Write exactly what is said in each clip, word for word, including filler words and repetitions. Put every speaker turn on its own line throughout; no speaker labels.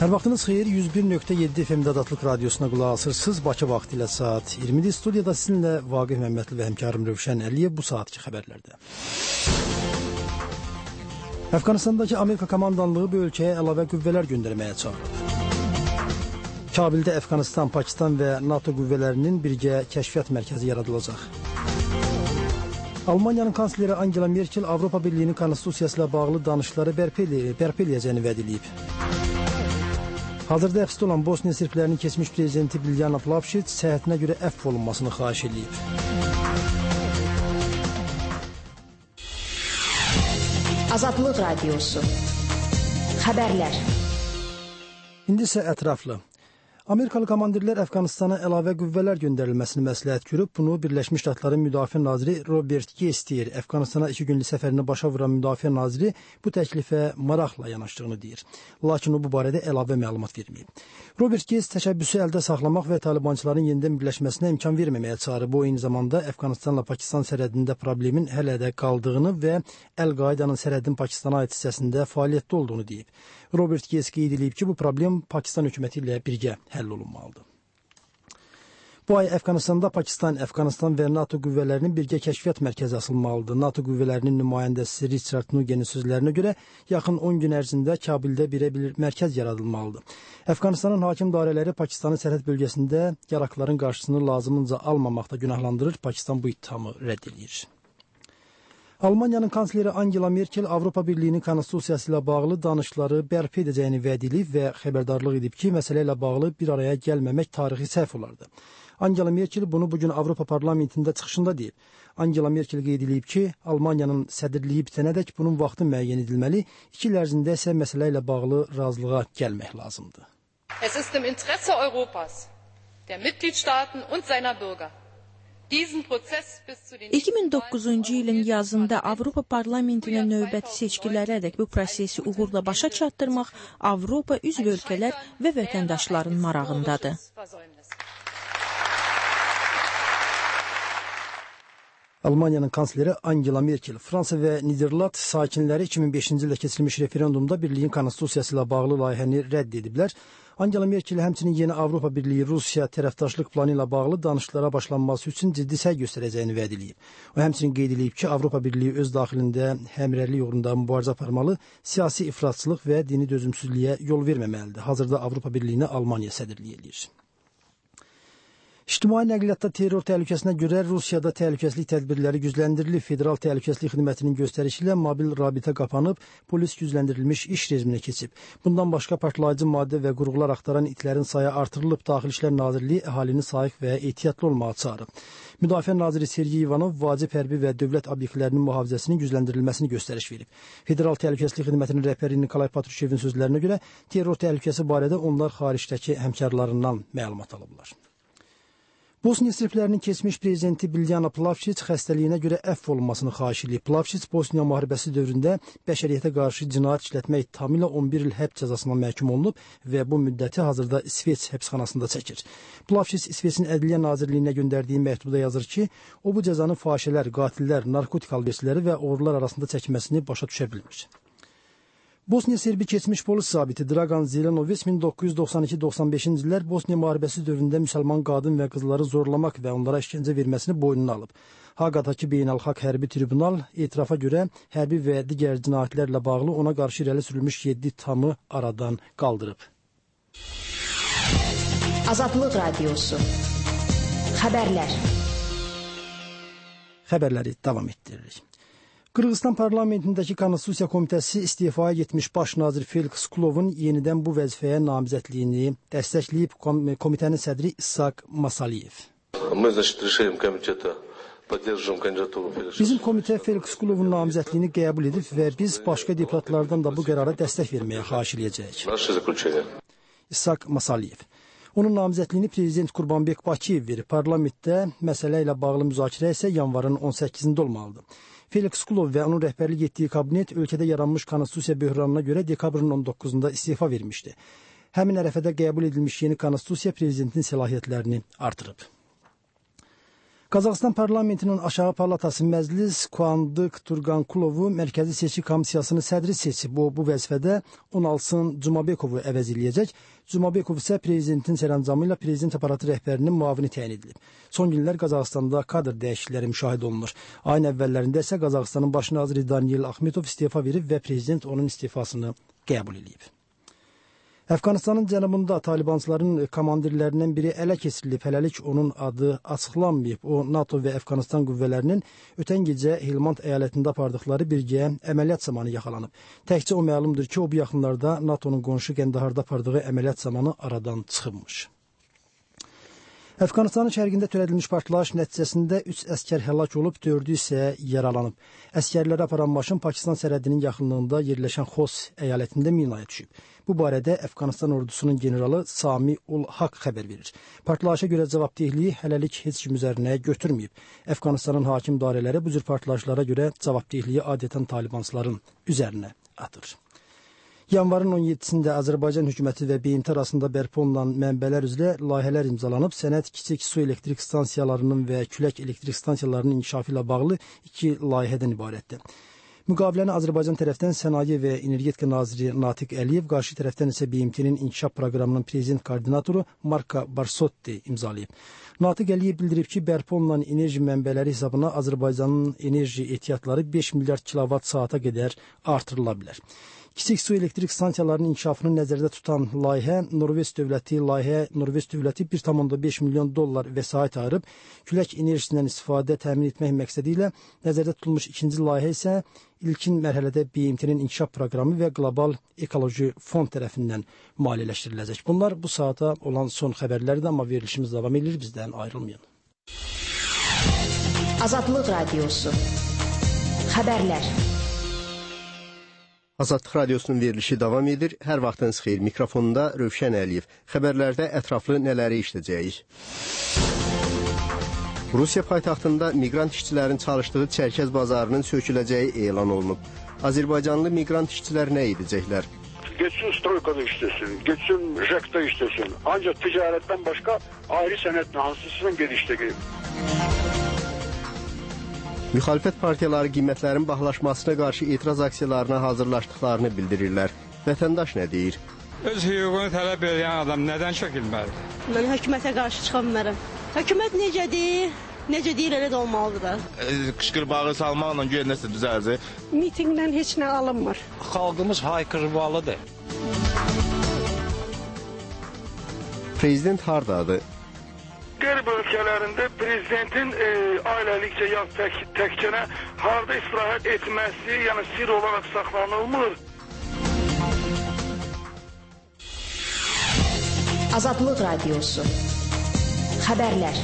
Hər vaxtınız xeyir, yüz bir nöqtə yeddi F M Dadatlıq Radiosuna qulaq asırsınız. Bakı vaxtı ilə saat iyirmidə studiyada sizinlə Vaqif Məmmədli və həmkarım Rövşən Əliyev bu saatki xəbərlərdə. Əfqanistandakı Amerika komandanlığı bu ölkəyə əlavə qüvvələr göndərməyə çağırır. Kabildə Əfqanistan, Pakistan və NATO qüvvələrinin birgə kəşfiyyat mərkəzi yaradılacaq. Almaniyanın kansleri Angela Merkel Avropa Birliyinin konstitusiyası ilə bağlı danışıqları bərpa eləyəcəyini vəd edib. Hazırda həbsdə olan Bosniya Sırplərinin keçmiş prezidenti Biljana Plavšić səhhətinə görə əfv olunmasını xahiş edib.
Azadlıq Radiosu. Xəbərlər.
İndi isə ətraflı. Amerikalı komandirlər Əfqanistana əlavə qüvvələr göndərilməsini məsləhət görüb, bunu Birləşmiş Ştatların Müdafiə naziri Robert Gates deyir. Əfqanistana iki günlük səfərini başa vuran Müdafiə naziri bu təklifə maraqla yanaşdığını deyir. Lakin o bu barədə əlavə məlumat verməyib. Robert Gates təşəbbüsü əldə saxlamaq və talibançıların yenidən birləşməsinə imkan verməməyə çağırıb. O eyni zamanda Əfqanistanla Pakistan sərhədində problemin hələ də qaldığını və Əl-Qaidanın sərhədin Pakistana aid hissəsində fəaliyyətdə olduğunu deyib. Robert Gates qeyd edib ki, bu problem Pakistan hökuməti ilə birgə həll olunmalıdır. Bu ay Əfqanistanda Pakistan, Əfqanistan və NATO qüvvələrinin birgə kəşfiyyat mərkəzi açılmalıdır. NATO qüvvələrinin nümayəndəsi Richard Nugenin sözlərinə görə yaxın on gün ərzində Kabildə birə-bir mərkəz yaradılmalıdır. Əfqanistanın hakim dairələri Pakistanın sərhəd bölgəsində yarakların qarşısını lazımınca almamaqda günahlandırır. Pakistan bu ittihamı rədd edir. Almaniyanın kansleri Angela Merkel Avropa Birliyinin konstitusiyası ilə bağlı danışıqları bərpa edəcəyini vəd edib və xəbərdarlıq edib ki, məsələ ilə bağlı bir araya gəlməmək tarixi səhv olardı. Angela Merkel bunu bugün Avropa Parlamentində çıxışında deyib. Angela Merkel qeyd edib ki, Almaniyanın sədrliyi bitənədək bunun vaxtı müəyyən edilməli, iki il ərzində isə məsələ ilə bağlı razılığa gəlmək lazımdır.
Es ist im Interesse Europas, der Mitgliedstaaten und seiner Bürger.
iki min doqquzuncu ilin yazında Avropa Parlamentinə növbəti seçkilərədək bu prosesi uğurla başa çatdırmaq Avropa üzv ölkələr və vətəndaşların marağındadır.
Almaniyanın kansleri Angela Merkel, Fransa və Niderland sakinləri iki min beşinci ildə keçirilmiş referendumda Birliyin konstitusiyası ilə bağlı layihəni rədd ediblər. Angela Merkel həmçinin yeni Avropa Birliyi Rusiya tərəfdaşlıq planı ilə bağlı danışıqlara başlanması üçün ciddi səy göstərəcəyini vəd edib. O həmçinin qeyd edib ki, Avropa Birliyi öz daxilində həmrəylik uğrunda mübarizə aparmalı, siyasi ifratçılıq və dini dözümsüzlüyə yol verməməlidir. Hazırda Avropa Birliyinə Almaniya sədrlik edir. İctimai nəqliyyatda terror təhlükəsinə görə Rusiyada təhlükəsizlik tədbirləri gücləndirilib. Federal Təhlükəsizlik Xidmətinin göstərişi ilə mobil rabitə qapanıb, polis gücləndirilmiş iş rejiminə keçib. Bundan başqa partlayıcı maddə və qurğular axtaran itlərin sayı artırılıb. Daxili İşlər Nazirliyi əhalini sayıq və ehtiyatlı olmağa çağırıb. Müdafiə naziri Sergey Ivanov vacib hərbi və dövlət obyektlərinin mühafizəsinin gücləndirilməsini göstəriş verib. Federal Təhlükəsizlik Xidmətinin rəhbəri Nikolay Patrushyevin sözlərinə görə terror təhlükəsi barədə onlar xaricdəki həmkarlarından məlumat alıblar. Bosniya Sırplərinin keçmiş prezidenti Biljana Plavšić xəstəliyinə görə əfv olunmasını xahiş edib. Plavšić Bosniya müharibəsi dövründə bəşəriyyətə qarşı cinayət işlətmək ittihamı ilə on bir il həbs cəzasına məhkum olunub və bu müddəti hazırda İsveç həbsxanasında çəkir. Plavšić İsveçin Ədliyyə Nazirliyinə göndərdiyi məktubda yazır ki, o bu cəzanın fahişələr, qatillər, narkotik alverçiləri və oğrular arasında çəkməsini başa düşə bilmir. Bosniya Serbi keçmiş polis zabiti Dragan Zelenovic min doqquz yüz doxsan iki doxsan beşinci illər Bosniya müharibəsi dövründə müsəlman qadın və qızları zorlamaq və onlara işgəncə verməsini boynuna alıb. Haqadakı beynəlxalq hərbi tribunal etirafa görə hərbi və digər cinayətlərlə bağlı ona qarşı irəli sürülmüş yeddi ittihamı aradan qaldırıb.
Azadlıq Radiosu. Xəbərlər.
Xəbərləri davam etdiririk. Qırğızstan parlamentindəki Konstitusiya Komitəsi istifaya getmiş baş nazir Felix Kulovun yenidən bu vəzifəyə namizədliyini dəstəkləyib. Komitənin sədri İshak Masaliyev. Bizim komitə Felix Kulovun namizədliyini qəbul edib və biz başqa deputatlardan da bu qərara dəstək verməyə xahiş edəcəyik. İshak Masaliyev. Onun namizədliyini prezident Qurbanbek Bakiyev verib. Parlamentdə məsələ ilə bağlı müzakirə isə yanvarın on səkkizində olmalıdır. Felix Kulov və onun rəhbərlik etdiyi kabinet ölkədə yaranmış konstitusiya böhranına görə dekabrın on doqquzunda istifa vermişdi. Həmin ərəfədə qəbul edilmiş yeni konstitusiya prezidentin səlahiyyətlərini artırıb. Qazaxıstan parlamentinin aşağı palatası Məclis Kuandık Turqankulovu Mərkəzi Seçki Komissiyasının sədri seçib. O, bu vəzifədə Unalsın Cumabekovu əvəz eləyəcək. Cumabekov isə prezidentin sərəncamı ilə prezident aparatı rəhbərinin müavini təyin edilib. Son günlər Qazaxıstanda kadr dəyişiklikləri müşahidə olunur. Ayın əvvəllərində isə Qazaxıstanın baş naziri Daniel Axmetov istefa verib və prezident onun istifasını qəbul edib. Əfqanistanın cənubunda Talibançıların komandirlərindən biri ələ keçirilib. Hələlik onun adı açıqlanmayıb. O, NATO və Əfqanistan qüvvələrinin ötən gecə Helmand əyalətində apardıqları birgəyə əməliyyat zamanı yaxalanıb. Təkcə o məlumdur ki, o bu yaxınlarda NATO'nun qonşu Qəndaharda apardığı əməliyyat zamanı aradan çıxıbmış. Əfqanistanın şərqində törədilmiş partlayış nəticəsində üç əskər həlak olub, dördü isə yaralanıb. Əskərlərə aparan maşın Pakistan sərhədinin yaxınlığında yerləşən Xos əyalətində minaya düşüb. Bu barədə Əfqanistan ordusunun generalı Sami ul Haq xəbər verir. Partlayışa görə cavabdehliyi hələlik heç kim üzərinə götürməyib. Əfqanistanın hakim dairələri bu cür partlayışlara görə cavabdehliyi adətən Talibançıların üzərinə atır. Yanvarın on yeddisində Azərbaycan hökuməti və B M T arasında bərpa olunan mənbələr üzrə layihələr imzalanıb, sənəd kiçik su elektrik stansiyalarının və külək elektrik stansiyalarının inkişafı ilə bağlı iki layihədən ibarətdir. Müqaviləni Azərbaycan tərəfdən Sənaye və Energetika naziri Natiq Əliyev, qarşı tərəfdən isə B M T-nin inkişaf proqramının prezident koordinatoru Marka Barsotti imzalayıb. Natiq Əliyev bildirib ki, bərpa olunan enerji mənbələri hesabına Azərbaycanın enerji ehtiyatları beş milyard kilovat saata qədər artırıla bilər. Kiçik su elektrik stansiyalarının inkişafını nəzərdə tutan layihə Norveç dövləti layihə Norveç dövləti bir tam beş milyon dollar vəsait ayırıb, külək enerjisindən istifadə təmin etmək məqsədi ilə nəzərdə tutulmuş ikinci layihə isə ilkin mərhələdə B M T-nin inkişaf proqramı və Qlobal Ekoloji Fond tərəfindən maliyyələşdiriləcək. Bunlar bu saata olan son xəbərlərdir, amma verilişimiz davam edir, bizdən ayrılmayın.
Azadlıq Radiosu Xəbərlər.
Azadlıq Radiosunun verilişi davam edir. Hər vaxtınız xeyir. Mikrofonunda Rövşən Əliyev. Xəbərlərdə ətraflı nələri işləyəcəyik? Rusiya paytaxtında miqrant işçilərin çalışdığı Çərkəz bazarının söküləcəyi elan olunub. Azərbaycanlı miqrant işçilər nə edəcəklər?
Geçsin stroykada işlesin, geçsin jekta işlesin. Ancak ticaretten başka ayrı senetle hansısının geliştiği.
Müxalifət partiyaları qiymətlərin bahalaşmasına qarşı etiraz aksiyalarına hazırlaşdıqlarını bildirirlər. Vətəndaş nə deyir?
Öz hüququnu tələb edən adam nədən çəkilməlidir?
Mən hökumətə qarşı çıxa bilmərəm. Hökumət necə deyir, necə deyir elə də olmalıdır da.
E, qışqırbağı salmaqla görə nəsə düzələcək.
Mitingdən heç nə alınmır.
Xalqımız haykırmalıdır.
Prezident hardadır?
Qərb ölkələrində prezidentin e, ailəlikcə ya tək, təkcənə harda istirahət etməsi, yəni sir olaraq saxlanılmır.
Azadlıq Radiosu Xəbərlər.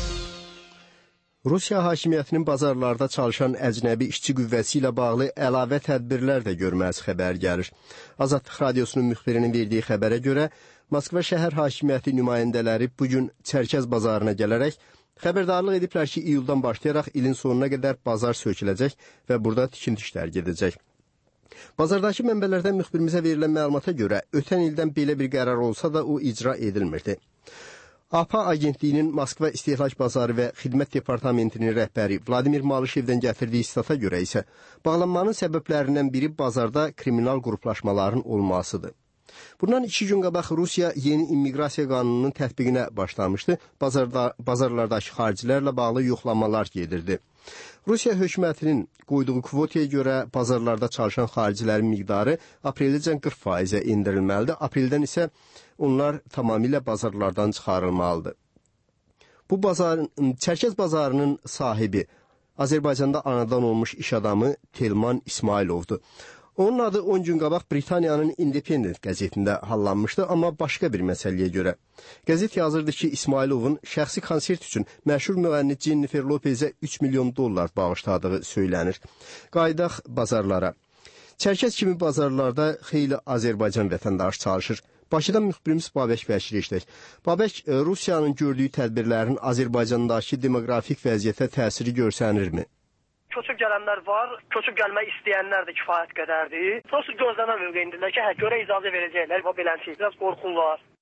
Rusiya hakimiyyətinin bazarlarda çalışan əcnəbi işçi qüvvəsi ilə bağlı əlavə tədbirlər də görməz xəbər gəlir. Azadlıq Radiosunun müxbirinin verdiyi xəbərə görə Moskva şəhər hakimiyyəti nümayəndələri bugün Çərkəz bazarına gələrək xəbərdarlıq ediblər ki, iyuldan başlayaraq ilin sonuna qədər bazar söküləcək və burada tikinti işləri gedəcək. Bazardakı mənbələrdən müxbirimizə verilən məlumata görə ötən ildən belə bir qərar olsa da o icra edilmirdi. A P A agentliyinin Moskva İstehlak Bazarı və Xidmət Departamentinin rəhbəri Vladimir Malışevdən gətirdiyi istata görə isə bağlanmanın səbəblərindən biri bazarda kriminal qruplaşmaların olmasıdır. Bundan iki gün qabaq Rusiya yeni immiqrasiya qanununun tətbiqinə başlamışdı. Bazarda, bazarlardakı xaricilərlə bağlı yoxlamalar gedirdi. Rusiya hökumətinin qoyduğu kvotaya görə bazarlarda çalışan xaricilərin miqdarı apreləcən qırx faizə endirilməlidir. Apreldən isə onlar tamamilə bazarlardan çıxarılmalıdır. Bu bazarın, Çərkəz bazarının sahibi Azərbaycanda anadan olmuş iş adamı Telman İsmailovdur. Onun adı on gün qabaq Britaniyanın Independent qəzetində hallanmışdı, amma başqa bir məsələyə görə. Qəzet yazırdı ki, İsmailovun şəxsi konsert üçün məşhur müğənni Jennifer Lopezə üç milyon dollar bağışladığı söylənir. Qayıdaq bazarlara. Çərkəz kimi bazarlarda xeyli Azərbaycan vətəndaşı çalışır. Bakıdan müxbirimiz Babək Bəşir işlək. Babək, Rusiyanın gördüyü tədbirlərin Azərbaycandakı demoqrafik vəziyyətə təsiri görsənirmi?
Köçüb gələnlər var, köçüb gəlmək istəyənlər də kifayət qədərdir. Prosta gözlənən mövqeyindilər ki, hə, görə icazə verəcəklər, beləncə, biraz qorxurlar.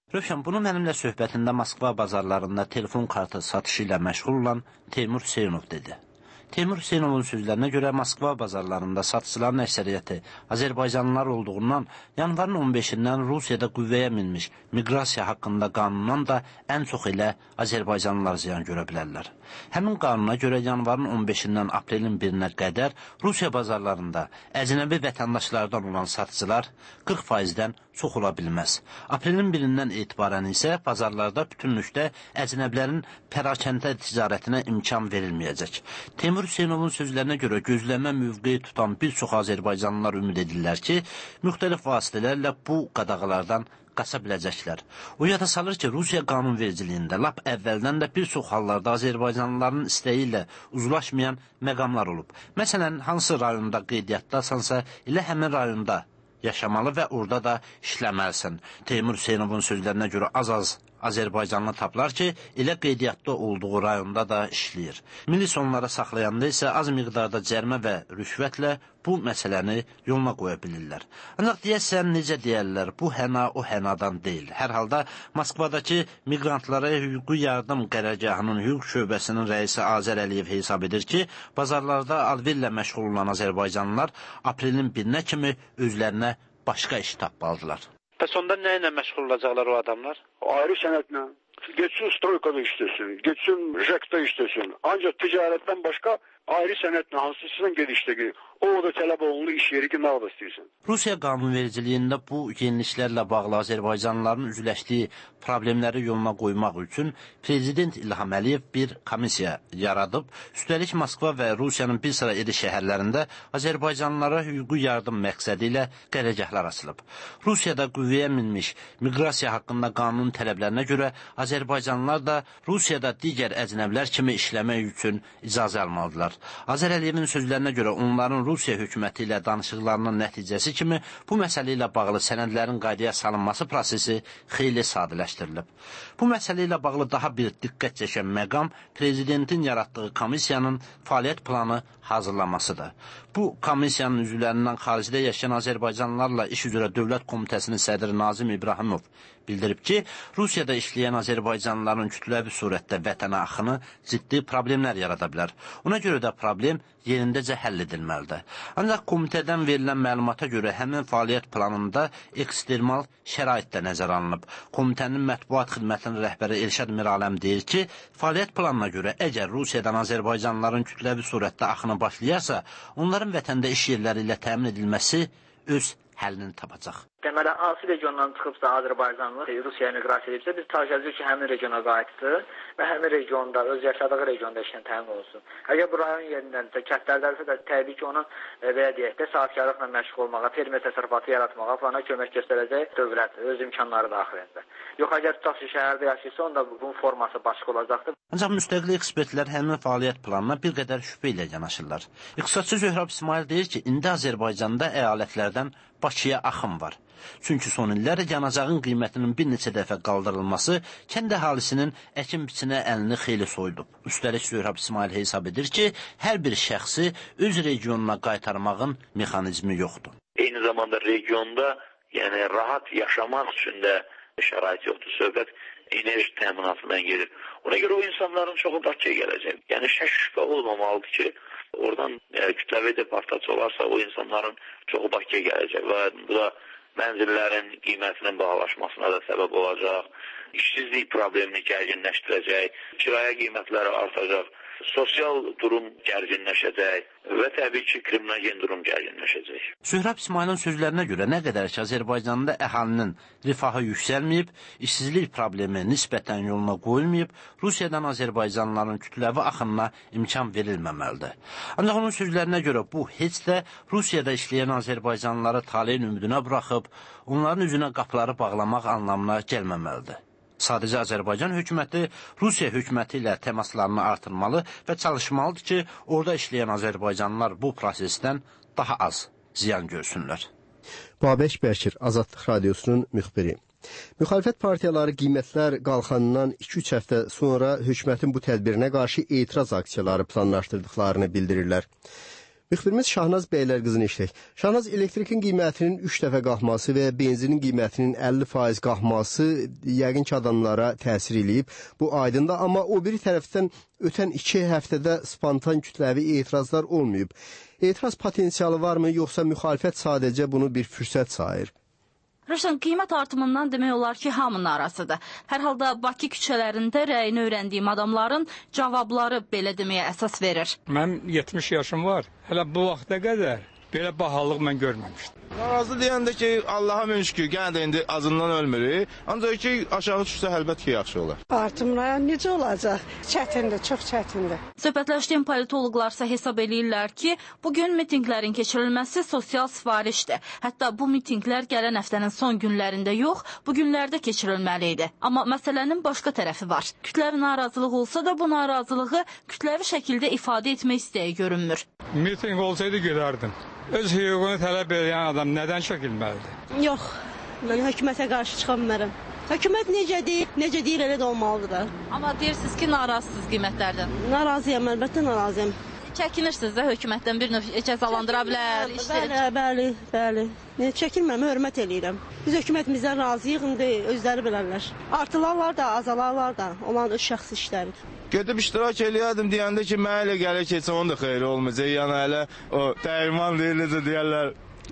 Rövşən, bunu mənimlə söhbətində Moskva bazarlarında telefon kartı satışı ilə məşğul olan Teymur Hüseynov dedi. Teymur Hüseynovun sözlərinə görə Moskva bazarlarında satıcıların əksəriyyəti Azərbaycanlılar olduğundan yanvarın on beşindən Rusiyada qüvvəyə minmiş miqrasiya haqqında qanundan da ən çox elə Azərbaycanlılar ziyan görə bilərlər. Həmin qanuna görə yanvarın on beşindən aprelin birinə qədər Rusiya bazarlarında əcnəbi vətəndaşlardan olan satıcılar qırx faizdən çox ola bilməz. Aprelin birindən etibarən isə bazarlarda bütünlükdə əcnəbilərin pərakəndə ticarətinə imkan verilməyəcək. Teymur Hüseynovun sözlərinə görə gözləmə mövqeyi tutan bir çox Azərbaycanlılar ümid edirlər ki, müxtəlif vasitələrlə bu qadağalardan qaça biləcəklər. O yada salır ki, Rusiya qanunvericiliyində lap əvvəldən də bir çox hallarda Azərbaycanlıların istəyi ilə uzlaşmayan məqamlar olub. Məsələn, hansı rayonda qeydiyyatdasansa, elə həmin rayonda yaşamalı və orada da işləməlisən. Teymur Hüseynovun sözlərinə görə az-az Azərbaycanlı taplar ki, elə qeydiyyatda olduğu rayonda da işləyir. Milis onlara saxlayanda isə az miqdarda cərimə və rüşvətlə bu məsələni yoluna qoya bilirlər. Ancaq deyəsən, necə deyərlər, bu həna o hənadan deyil. Hər halda Moskvadakı miqrantlara hüquqi yardım qərargahının hüquq şöbəsinin rəisi Azər Əliyev hesab edir ki, bazarlarda alverlə məşğul olan Azərbaycanlılar aprelin birinə kimi özlərinə başqa iş tapmalıdırlar. Bəs onda nə ilə məşğul olacaqlar o adamlar?
Ayrı sənətlə. Geçsin stroykada işlesin, geçsin jekta işlesin. Ancak ticaretten başka ayrı sənətlə hansısının gedişdəki o da tələb olunduğu iş yeri ki, nə olda istəyirsən.
Rusiya qanunvericiliyində bu yeniliklərlə bağlı Azərbaycanlıların üzləşdiyi problemləri yoluna qoymaq üçün Prezident İlham Əliyev bir komissiya yaradıb. Üstəlik Moskva və Rusiyanın bir sıra iri şəhərlərində Azərbaycanlılara hüquqi yardım məqsədi ilə qərargahlar açılıb. Rusiyada qüvvəyə minmiş miqrasiya haqqında qanun tələblərinə görə Azərbaycanlılar da Rusiyada digər əcnəblər kimi işləmək üçün icazə almalıdırlar. Azər Əliyevin sözlərinə görə onların Rusiya hökuməti ilə danışıqlarının nəticəsi kimi bu məsələ ilə bağlı sənədlərin qaydaya salınması prosesi xeyli sadələşdirilib. Bu məsələ ilə bağlı daha bir diqqət çəkən məqam Prezidentin yaratdığı komissiyanın fəaliyyət planı hazırlamasıdır. Bu komissiyanın üzvlərindən xaricdə yaşayan Azərbaycanlılarla iş üzrə Dövlət Komitəsinin sədri Nazim İbrahimov bildirib ki, Rusiyada işləyən Azərbaycanlıların kütləvi surətdə vətənə axını ciddi problemlər yarada bilər. Ona görə də problem yerindəcə həll edilməlidir. Ancaq komitədən verilən məlumata görə həmin fəaliyyət planında ekstremal şərait də nəzərə alınıb. Komitənin mətbuat xidmətinin rəhbəri Elşad Miraləm deyir ki, fəaliyyət planına görə əgər Rusiyadan Azərbaycanlıların kütləvi surətdə axını başlayarsa, onların vətəndə iş yerləri ilə təmin edilməsi öz həllini tapacaq.
Deməli, hansı regiondan çıxıbsa Azərbaycanlı Rusiyaya miqrasiya edibsə, biz tələb ki, həmin regiona qayıtsın və həmin regionda, öz yaşadığı regionda işlə təmin olsun. Əgər bu rayon yerindənsə, kəndlərdəsə də təbii ki, onun belə deyək də, sahibkarlıqla məşğul olmağa, fermer təsərrüfatı yaratmağa falan kömək göstərəcək dövlət, öz imkanları daxilində. Yox, əgər tutaq ki, şəhərdə yaşayırsa, onda bunun forması başqa olacaqdır.
Ancaq müstəqil ekspertlər həmin fəaliyyət planına bir qədər şübhə ilə yanaşırlar. İqtisadçı Zöhrab İsmail deyir ki, indi Azərbaycanda əyalətlərdən Bakıya axın var. Çünki son illər yanacağın qiymətinin bir neçə dəfə qaldırılması kənd əhalisinin əkin-biçinə əlini xeyli soyudub. Üstəlik Zöhrab İsmail hesab edir ki, hər bir şəxsi öz regionuna qaytarmağın mexanizmi yoxdur.
Eyni zamanda regionda yəni rahat yaşamaq üçün də şərait yoxdur. Söhbət enerji təminatından gedir. Ona görə o insanların çoxu Bakıya gələcək. Yəni şək şübhə olmamalıdır ki, oradan e, kütləvi deportasiya olarsa o insanların çoxu Bakıya gələcək və bu da mənzillərin qiymətinin bahalaşmasına da səbəb olacaq, işsizlik problemini gərginləşdirəcək, kirayə qiymətləri artacaq, sosial durum gərginləşəcək və təbii ki, kriminogen durum gərginləşəcək.
Zöhrab İsmailin sözlərinə görə nə qədər ki, Azərbaycanda əhalinin rifahı yüksəlməyib, işsizlik problemi nisbətən yoluna qoyulmayıb, Rusiyadan Azərbaycanlıların kütləvi axınına imkan verilməməlidir. Ancaq onun sözlərinə görə bu heç də Rusiyada işləyən Azərbaycanlıları taleyin ümidinə buraxıb, onların üzünə qapıları bağlamaq anlamına gəlməməlidir. Sadəcə Azərbaycan hökuməti Rusiya hökuməti ilə təmaslarını artırmalı və çalışmalıdır ki, orada işləyən Azərbaycanlılar bu prosesdən daha az ziyan görsünlər.
Babək Bəkir, Azadlıq Radiosunun müxbiri. Müxalifət partiyaları qiymətlər qalxanından iki üç həftə sonra hökumətin bu tədbirinə qarşı etiraz aksiyaları planlaşdırdıqlarını bildirirlər. Müxbirimiz Şahnaz Bəylərqızını işlək. Şahnaz, elektrikin qiymətinin üç dəfə qalxması və benzinin qiymətinin əlli faiz qalxması yəqin ki, adamlara təsir eləyib. Bu aydındır, amma o biri tərəfdən ötən iki həftədə spontan kütləvi etirazlar olmayıb. Etiraz potensialı varmı, yoxsa müxalifət sadəcə bunu bir fürsət sayır?
Rəşən, qiymət artımından demək olar ki, hamının arasıdır. Hər halda Bakı küçələrində rəyini öyrəndiyim adamların cavabları belə deməyə əsas verir.
Mənim yetmiş yaşım var. Hələ bu vaxta qədər belə bahalıq mən görməmişdim.
Narazı deyəndə ki, Allaha min şükür, gənə də indi azından ölmürük. Ancaq ki, aşağı düşsə əlbət ki, yaxşı olar.
Artımlar necə olacaq? Çətindir, çox çətindir.
Söhbətləşdiyim politoloqlarsa hesab eləyirlər ki, bugün mitinqlərin keçirilməsi sosial sifarişdir. Hətta bu mitinqlər gələn həftənin son günlərində yox, bu günlərdə keçirilməli idi. Amma məsələnin başqa tərəfi var. Kütləvi narazılıq olsa da bu narazılığı kütləvi şəkildə ifadə etmək istəyi görünmür.
Mitinq olsaydı gedərdim. Öz hüququnu tələb edən adam nədən çəkilməlidir?
Yox, mən hökumətə qarşı çıxa bilmərəm. Hökumət necə deyir, necə deyir elə də olmalıdır da.
Amma deyirsiniz ki, narazısınız qiymətlərdən.
Narazıyam, əlbəttə narazıyam.
Çəkinirsiniz də hökumətdən bir növ cəzalandıra bilər, işdir.
Bəli, bəli, bəli. Ne, çəkilməm, hörmət eləyirəm. Biz hökumətimizdən razıyıq, indi özləri bilərlər. Artılarlar da, azalarlar da, olan öz şəxsi işləridir.
Gedib iştirak eləyərdim deyəndə ki, mənə elə gəlir ki, onun da xeyri olmayacaq. Yəni hələ o dəyirman deyil, necə deyərlər,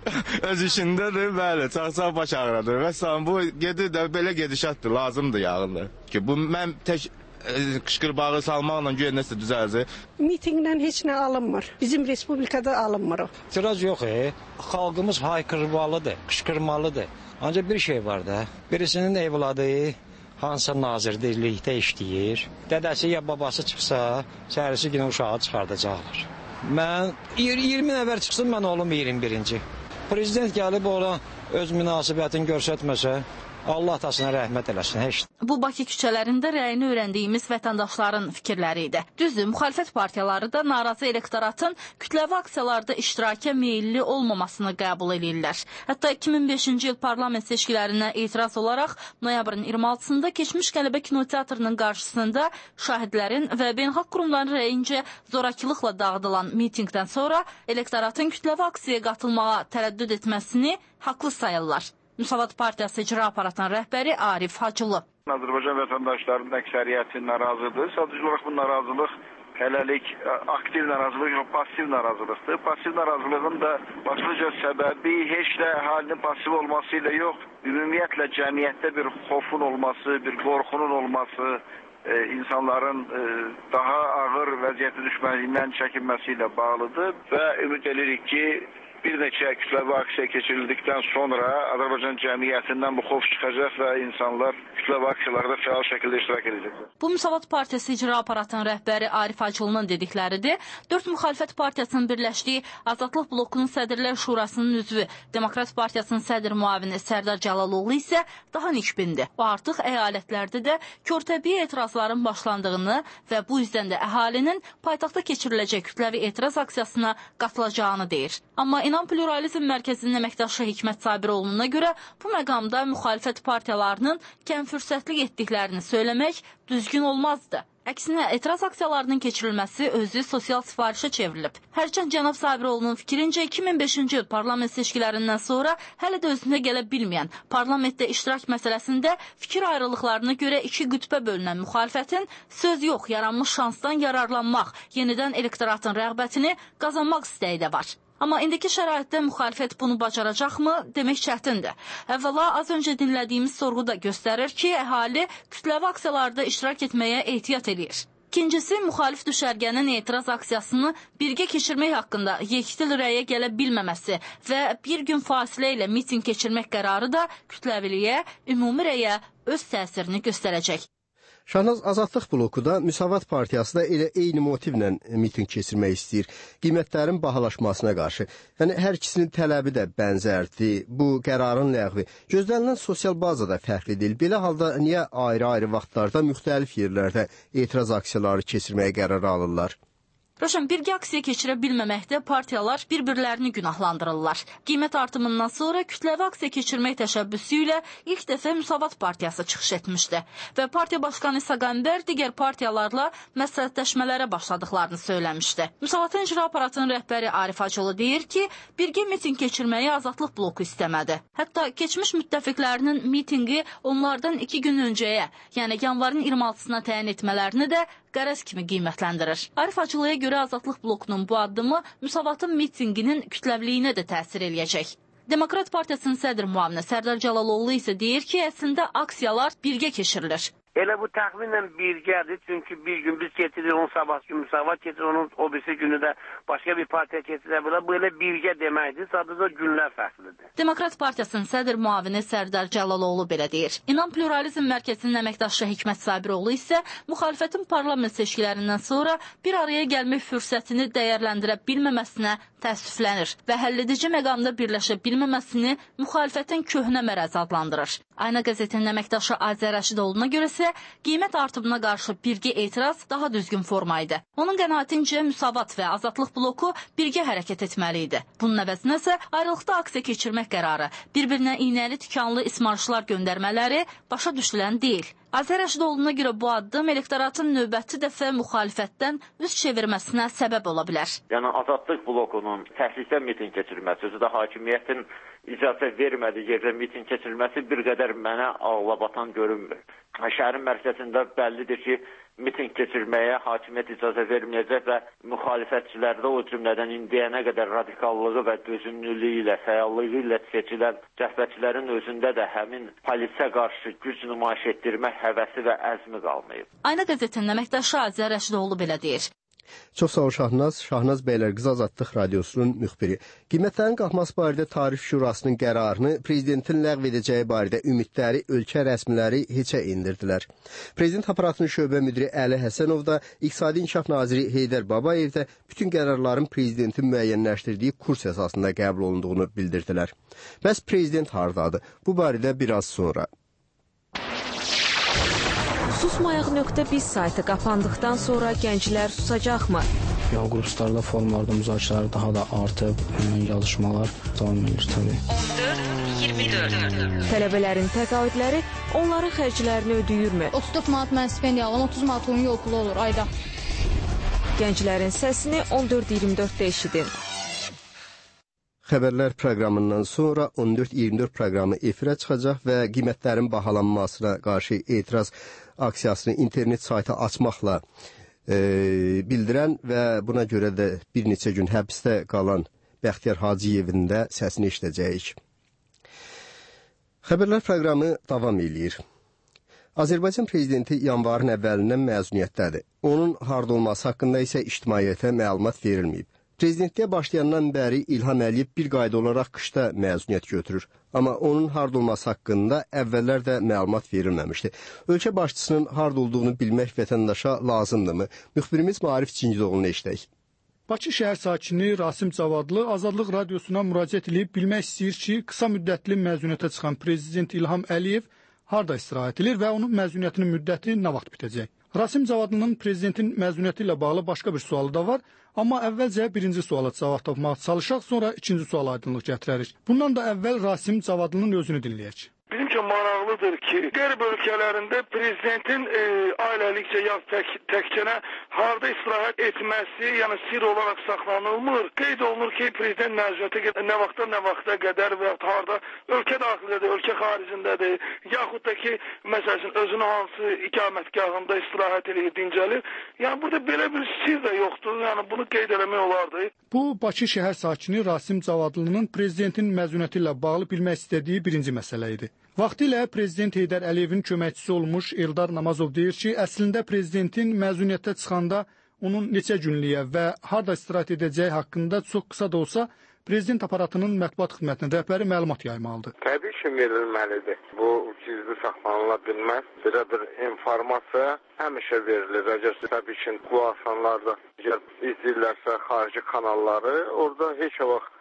öz işindədir, bəli, çox-çox baş ağrıdır. Və sən bu gedir də belə gedişatdır, lazımdır yağında. Ki bu mən tək qışqırbağı salmaqla güya nəsə düzələcək.
Mitinglə heç nə alınmır. Bizim respublikada alınmır o.
İtiraz yox, e. Xalqımız haykırmalıdır, qışqırmalıdır. Ancaq bir şey var da, birisinin evladı hansısa nazirlikdə işləyir. Dədəsi ya babası çıxsa, sərisi günə uşağı çıxardacaqlar. Mən iyirmi nəfər çıxsın, mən olum iyirmi birinci. Prezident gəlib ona öz münasibətini göstərməsə, Allah atasına rəhmət eləsin. Heç.
Bu Bakı küçələrində rəyini öyrəndiyimiz vətəndaşların fikirləri idi. Düzdür, müxalifət partiyaları da narazı elektoratın kütləvi aksiyalarda iştiraka meyilli olmamasını qəbul edirlər. Hətta iki min beşinci il parlament seçkilərinə etiraz olaraq noyabrın iyirmi altısında keçmiş Qələbə kinoteatrının qarşısında şahidlərin və beynəlxalq qurumların rəyincə zorakılıqla dağıdılan mitinqdən sonra elektoratın kütləvi aksiyaya qatılmağa tərəddüd etməsini haqlı sayırlar. Müsavat Partiyası icra aparatının rəhbəri Arif Hacılı.
Azərbaycan vətəndaşlarının əksəriyyəti narazıdır. Sadəcə olaraq bu narazılıq hələlik aktiv narazılıq yox, pasiv narazılıqdır. Pasiv narazılığın da başlıca səbəbi heç də əhalinin pasiv olması ilə yox, ümumiyyətlə cəmiyyətdə bir xofun olması, bir qorxunun olması, e, insanların e, daha ağır vəziyyətə düşməliyindən çəkinməsi ilə bağlıdır və ümid edirik ki, bir neçə kütləvi aksiya keçirildikdən sonra Azərbaycan cəmiyyətindən bu xof çıxacaq və insanlar kütləvi aksiyalarda fəal şəkildə iştirak edəcəklər.
Bu Müsavat Partiyası icra aparatının rəhbəri Arif Hacılı'nın dedikləridir. Dörd müxalifət partiyasının birləşdiyi Azadlıq blokunun Sədrlər Şurasının üzvü Demokrat Partiyasının sədr müavini Sərdar Cəlaloğlu isə daha nikbindir. O artıq əyalətlərdə də körtəbii etirazların başlandığını və bu yüzdən də əhalinin paytaxtda keçiriləcək kütləvi etiraz aksiyasına qatılacağını deyir. Amma İnan Pluralizm Mərkəzinin əməkdaşı Hikmət Sabiroğlu'na görə bu məqamda müxalifət partiyalarının kəm-fürsətlik etdiklərini söyləmək düzgün olmazdı. Əksinə, etiraz aksiyalarının keçirilməsi özü sosial sifarişə çevrilib. Hərçənd cənab Sabiroğlu'nun fikrincə iki min beşinci il parlament seçkilərindən sonra hələ də özünə gələ bilməyən, parlamentdə iştirak məsələsində fikir ayrılıqlarına görə iki qütbə bölünən müxalifətin söz yox, yaranmış şansdan yararlanmaq, yenidən elektoratın rəğbətini qazanmaq istəyi də var. Amma indiki şəraitdə müxalifət bunu bacaracaqmı demək çətindir. Əvvəla az öncə dinlədiyimiz sorğu da göstərir ki, əhali kütləvi aksiyalarda iştirak etməyə ehtiyat edir. İkincisi, müxalif düşərgənin etiraz aksiyasını birgə keçirmək haqqında yekdil rəyə gələ bilməməsi və bir gün fasilə ilə miting keçirmək qərarı da kütləviliyə, ümumi rəyə öz təsirini göstərəcək.
Şahnaz, Azadlıq bloku da Müsavat Partiyası da elə eyni motivlə miting keçirmək istəyir. Qiymətlərin bahalaşmasına qarşı. Yəni, hər ikisinin tələbi də bənzərdir. Bu qərarın ləğvi. Gözlənilən sosial baza da fərqlidir. Belə halda niyə ayrı-ayrı vaxtlarda müxtəlif yerlərdə etiraz aksiyaları keçirməyə qərar alırlar?
Rövşən, birgə aksiya keçirə bilməməkdə partiyalar bir-birlərini günahlandırırlar. Qiymət artımından sonra kütləvi aksiya keçirmək təşəbbüsü ilə ilk dəfə Müsavat partiyası çıxış etmişdi və partiya başqanı İsa Qəmbər digər partiyalarla məsləhətləşmələrə başladıqlarını söyləmişdi. Müsavatın icra aparatının rəhbəri Arif Hacılı deyir ki, birgə miting keçirməyi Azadlıq bloku istəmədi. Hətta keçmiş müttəfiqlərinin mitinqi onlardan iki gün öncəyə, yəni yanvarın iyirmi altısına təyin etmələrini də qərəz kimi qiymətləndirir. Arif Hacılıya görə Azadlıq blokunun bu addımı Müsavatın mitinginin kütləvliyinə də təsir eləyəcək. Demokrat Partiyasının sədr müavini Sərdar Cəlaloğlu isə deyir ki, əslində aksiyalar birgə keçirilir.
Elə bu təxminən birgədir, çünki bir gün biz keçirir, onun sabahı gün Müsavat keçirir, onun o birisi günü də başqa bir partiya keçirə bilər. Bu elə birgə deməkdir, sadəcə günlər fərqlidir.
Demokrat Partiyasının sədr müavini Sərdar Cəlaloğlu belə deyir. İnam Pluralizm Mərkəzinin əməkdaşı Hikmət Sabiroğlu isə müxalifətin parlament seçkilərindən sonra bir araya gəlmək fürsətini dəyərləndirə bilməməsinə təəssüflənir və həlledici məqamda birləşə bilməməsini müxalifətin köhnə mərəzi adlandırır. Ayna qəzetinin əməkdaşı Azər Rəşidoğlu'na görə isə qiymət artımına qarşı birgə etiraz daha düzgün forma idi. Onun qənaətincə Müsavat və Azadlıq bloku birgə hərəkət etməli idi. Bunun əvəzinə isə ayrılıqda aksiya keçirmək qərarı, bir-birinə iynəli tikanlı ismarışlar göndərmələri başa düşülən deyil. Azər Rəşidoğlu'na görə bu addım elektoratın növbəti dəfə müxalifətdən üz çevirməsinə səbəb ola bilər.
Yəni Azadlıq blokunun təhsisdə miting keçirilməsi, özü də hakimiyyətin icazə vermədiyi yerdə miting keçirilməsi bir qədər mənə ağlabatan görünmür. Şəhərin mərkəzində bəllidir ki, miting keçirməyə hakimiyyət icazə verməyəcək və müxalifətçilərdə o cümlədən indiyənə qədər radikallığı və dözümlülüyü ilə, fəallığı ilə seçilən cəhbətçilərin özündə də həmin polisə qarşı güc nümayiş etdirmək həvəsi və əzmi qalmayıb.
Ayna qəzetinin əməkdaşı Azər Rəşidoğlu belə deyir.
Çox sağ ol Şahnaz. Şahnaz Bəylərqızı Azadlıq Radiosunun müxbiri. Qiymətlərin qalxması barədə Tarif Şurasının qərarını prezidentin ləğv edəcəyi barədə ümidləri ölkə rəsmiləri heçə indirdilər. Prezident aparatının şöbə müdiri Əli Həsənov da, İqtisadi İnkişaf naziri Heydər Babayev də bütün qərarların prezidentin müəyyənləşdirdiyi kurs əsasında qəbul olunduğunu bildirdilər. Bəs prezident hardadır? Bu barədə biraz sonra.
Susmayaq nöqtə biz saytı qapandıqdan sonra gənclər susacaqmı?
Ya qrupslarla, forumlarda müzakirələr daha da artıb, yazışmalar davam edir təbii.
on dörd iyirmi dörd Tələbələrin təqaüdləri onların xərclərini ödəyirmi?
otuz dörd manat mən stipendiya alıram, otuz manat onun yol pulu olur ayda.
Gənclərin səsini on dörd iyirmi dörddə eşidin.
Xəbərlər proqramından sonra on dörd iyirmi dörd proqramı efirə çıxacaq və qiymətlərin bahalanmasına qarşı etiraz aksiyasını internet saytı açmaqla e, bildirən və buna görə də bir neçə gün həbsdə qalan Bəxtiyar Hacıyevin də səsini eşidəcəyik. Xəbərlər proqramı davam edir. Azərbaycan prezidenti yanvarın əvvəlindən məzuniyyətdədir. Onun harda olması haqqında isə ictimaiyyətə məlumat verilməyib. Prezidentliyə başlayandan bəri İlham Əliyev bir qayda olaraq qışda məzuniyyət götürür. Amma onun harda olması haqqında əvvəllər də məlumat verilməmişdi. Ölkə başçısının harda olduğunu bilmək vətəndaşa lazımdırmı? Müxbirimiz Maarif Cingizoğlu'nu eşidək.
Bakı şəhər sakini Rasim Cavadlı Azadlıq Radiosuna müraciət edib bilmək istəyir ki, qısa müddətli məzuniyyətə çıxan prezident İlham Əliyev harda istirahət edir və onun məzuniyyətinin müddəti nə vaxt bitəcək? Rasim Cavadlının prezidentin məzuniyyəti ilə bağlı başqa bir sualı da var, amma əvvəlcə birinci suala cavab tapmağa çalışaq, sonra ikinci suala aydınlıq gətirərik. Bundan da əvvəl Rasim Cavadlının özünü dinləyək.
Bizimcə maraqlıdır ki, qərb ölkələrində prezidentin e, ailəlikcə ya tək, təkcənə harda istirahət etməsi, yəni sir olaraq saxlanılmır. Qeyd olunur ki, prezident məzuniyyəti nə vaxtdan nə vaxta qədər və harda ölkə daxilindədir, ölkə xaricindədir, yaxud da ki, məsələn, özünün hansı ikamətgahında istirahət edir, dincəlir. Yəni burada belə bir sir də yoxdur, yəni bunu qeyd eləmək olardı.
Bu, Bakı şəhər sakini Rasim Cavadlının prezidentin məzuniyyəti ilə bağlı bilmək istədiyi birinci məsələ idi. Vaxtilə prezident Heydər Əliyevin köməkçisi olmuş Eldar Namazov deyir ki, əslində prezidentin məzuniyyətə çıxanda onun neçə günlüyə və harda istirahət edəcəyi haqqında çox qısa da olsa prezident aparatının mətbuat xidmətinin rəhbəri məlumat yaymalıdır.
Təbii ki, verilməlidir. Bu gizli saxlanıla bilməz. Belə bir informasiya həmişə verilir. Əgər təbii ki, bu asanlarda izləyirlərsə xarici kanalları, orada heç vaxt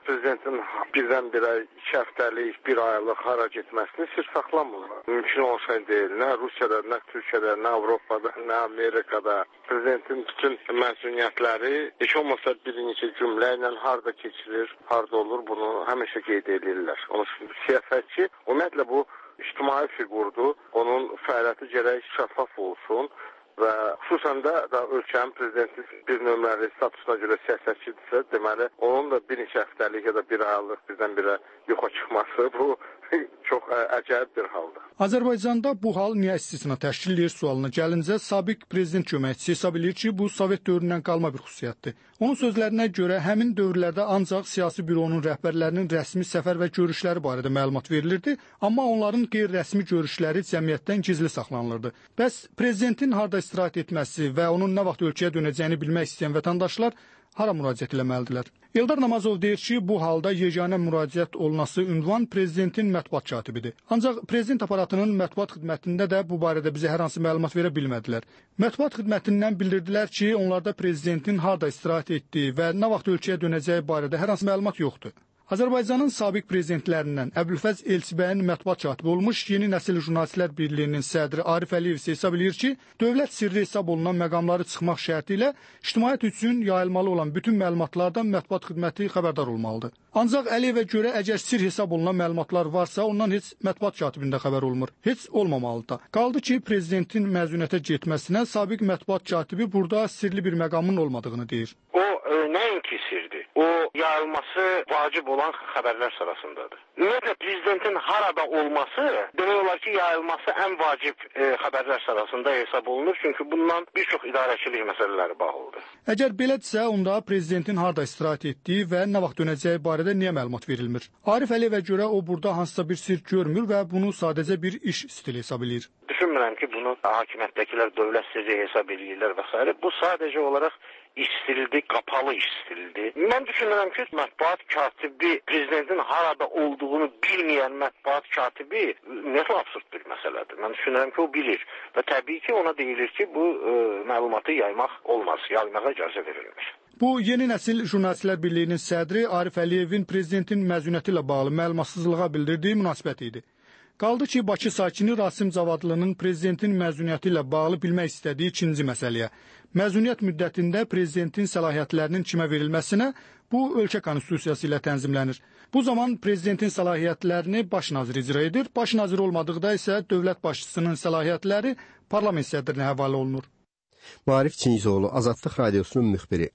prezidentin birdən-birə iki həftəlik, bir aylıq hara getməsini sir saxlamırlar. Mümkün olan şey deyil. Nə Rusiyada, nə Türkiyədə, nə Avropada, nə Amerikada. Prezidentin bütün məsuliyyətləri heç olmasa bir neçə cümlə ilə harda keçirir, harda olur, bunu həmişə qeyd edirlər. Onun üçün siyasətçi, ümumiyyətlə bu ictimai fiqurdur. Onun fəaliyyəti gərək şəffaf olsun. Və xüsusən də, də ölkənin prezidenti bir nömrəli statusuna görə siyasətçidirsə, deməli, onun da bir neçə həftəlik ya da bir aylıq birdən-birə yoxa çıxması bu çox əcəb bir haldır.
Azərbaycanda bu hal niyə istisna təşkil edir sualına gəlincə, sabiq prezident köməkçisi hesab edir ki, bu Sovet dövründən qalma bir xüsusiyyətdir. Onun sözlərinə görə həmin dövrlərdə ancaq siyasi büronun rəhbərlərinin rəsmi səfər və görüşləri barədə məlumat verilirdi, amma onların qeyri-rəsmi görüşləri cəmiyyətdən gizli saxlanılırdı. Bəs prezidentin harda istirahət etməsi və onun nə vaxt ölkəyə dönəcəyini bilmək istəyən vətəndaşlar hara müraciət etməlidirlər? Eldar Namazov deyir ki, bu halda yeganə müraciət olunası ünvan prezidentin mətbuat katibidir. Ancaq prezident aparatının mətbuat xidmətində də bu barədə bizə hər hansı məlumat verə bilmədilər. Mətbuat xidmətindən bildirdilər ki, onlarda prezidentin harda istirahət etdiyi və nə vaxt ölkəyə dönəcəyi barədə hər hansı məlumat yoxdur. Azərbaycanın sabiq prezidentlərindən Əbülfəz Elçibəyin mətbuat katibi olmuş Yeni Nəsil Jurnalistlər Birliyinin sədri Arif Əliyev isə hesab edir ki, dövlət sirri hesab olunan məqamları çıxmaq şərti ilə ictimaiyyət üçün yayılmalı olan bütün məlumatlardan mətbuat xidməti xəbərdar olmalıdır. Ancaq Əliyevə görə əgər sir hesab olunan məlumatlar varsa, ondan heç mətbuat katibində xəbər olmur. Heç olmamalı da. Qaldı ki, prezidentin məzuniyyətə getməsinə sabiq mətbuat katibi burada sirli bir məqamın olmadığını deyir.
O e, nəinki sirdir. O yayılması vacib olan xəbərlər sırasındadır. Ümumiyyətlə prezidentin harada olması demək olar ki, yayılması ən vacib e, xəbərlər sırasında hesab olunur. Çünki bundan bir çox idarəçilik məsələləri bağlıdır.
Əgər belədirsə, onda prezidentin harda istirahət etdiyi və nə vaxt dönəcəyi barədə niyə məlumat verilmir? Arif Əliyevə görə o burada hansısa bir sir görmür və bunu sadəcə bir iş stili hesab edir.
Düşünmürəm ki, bunu hakimiyyətdəkilər dövlət sirri hesab edirlər və s. Bu sadəcə olaraq istildi, qapalı istildi. Mən düşünürəm ki, mətbuat katibi prezidentin harada olduğunu bilməyən mətbuat katibi nə absurd bir məsələdir. Mən düşünürəm ki, o bilir və təbii ki, ona deyilir ki, bu e, məlumatı yaymaq olmaz, yaymağa icazə verilmir.
Bu Yeni Nəsil Jurnalistlər Birliyinin sədri Arif Əliyevin prezidentin məzuniyyəti ilə bağlı məlumatsızlığa bildirdiyi münasibəti idi. Qaldı ki, Bakı sakini Rasim Cavadlının prezidentin məzuniyyəti ilə bağlı bilmək istədiyi ikinci məsələyə. Məzuniyyət müddətində prezidentin səlahiyyətlərinin kimə verilməsinə bu ölkə konstitusiyası ilə tənzimlənir. Bu zaman prezidentin səlahiyyətlərini baş nazir icra edir, baş nazir olmadıqda isə dövlət başçısının səlahiyyətləri parlament sədrinə həvalə olunur.
Maarif Çingizoğlu, Azadlıq Radiosunun müxbiri.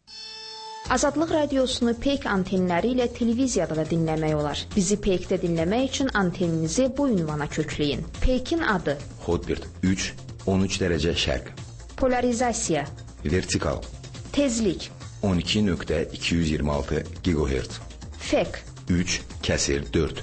Azadlıq Radiosunu Peyk antenləri ilə televiziyada da dinləmək olar. Bizi Peykdə dinləmək üçün anteninizi bu ünvana kökləyin. Peykin adı
Hotbird üç on üç dərəcə şərq.
Polarizasiya
Vertikal
Tezlik
on iki nöqtə iki yüz iyirmi altı gigahertz.
Fek
üç kəsir dörd.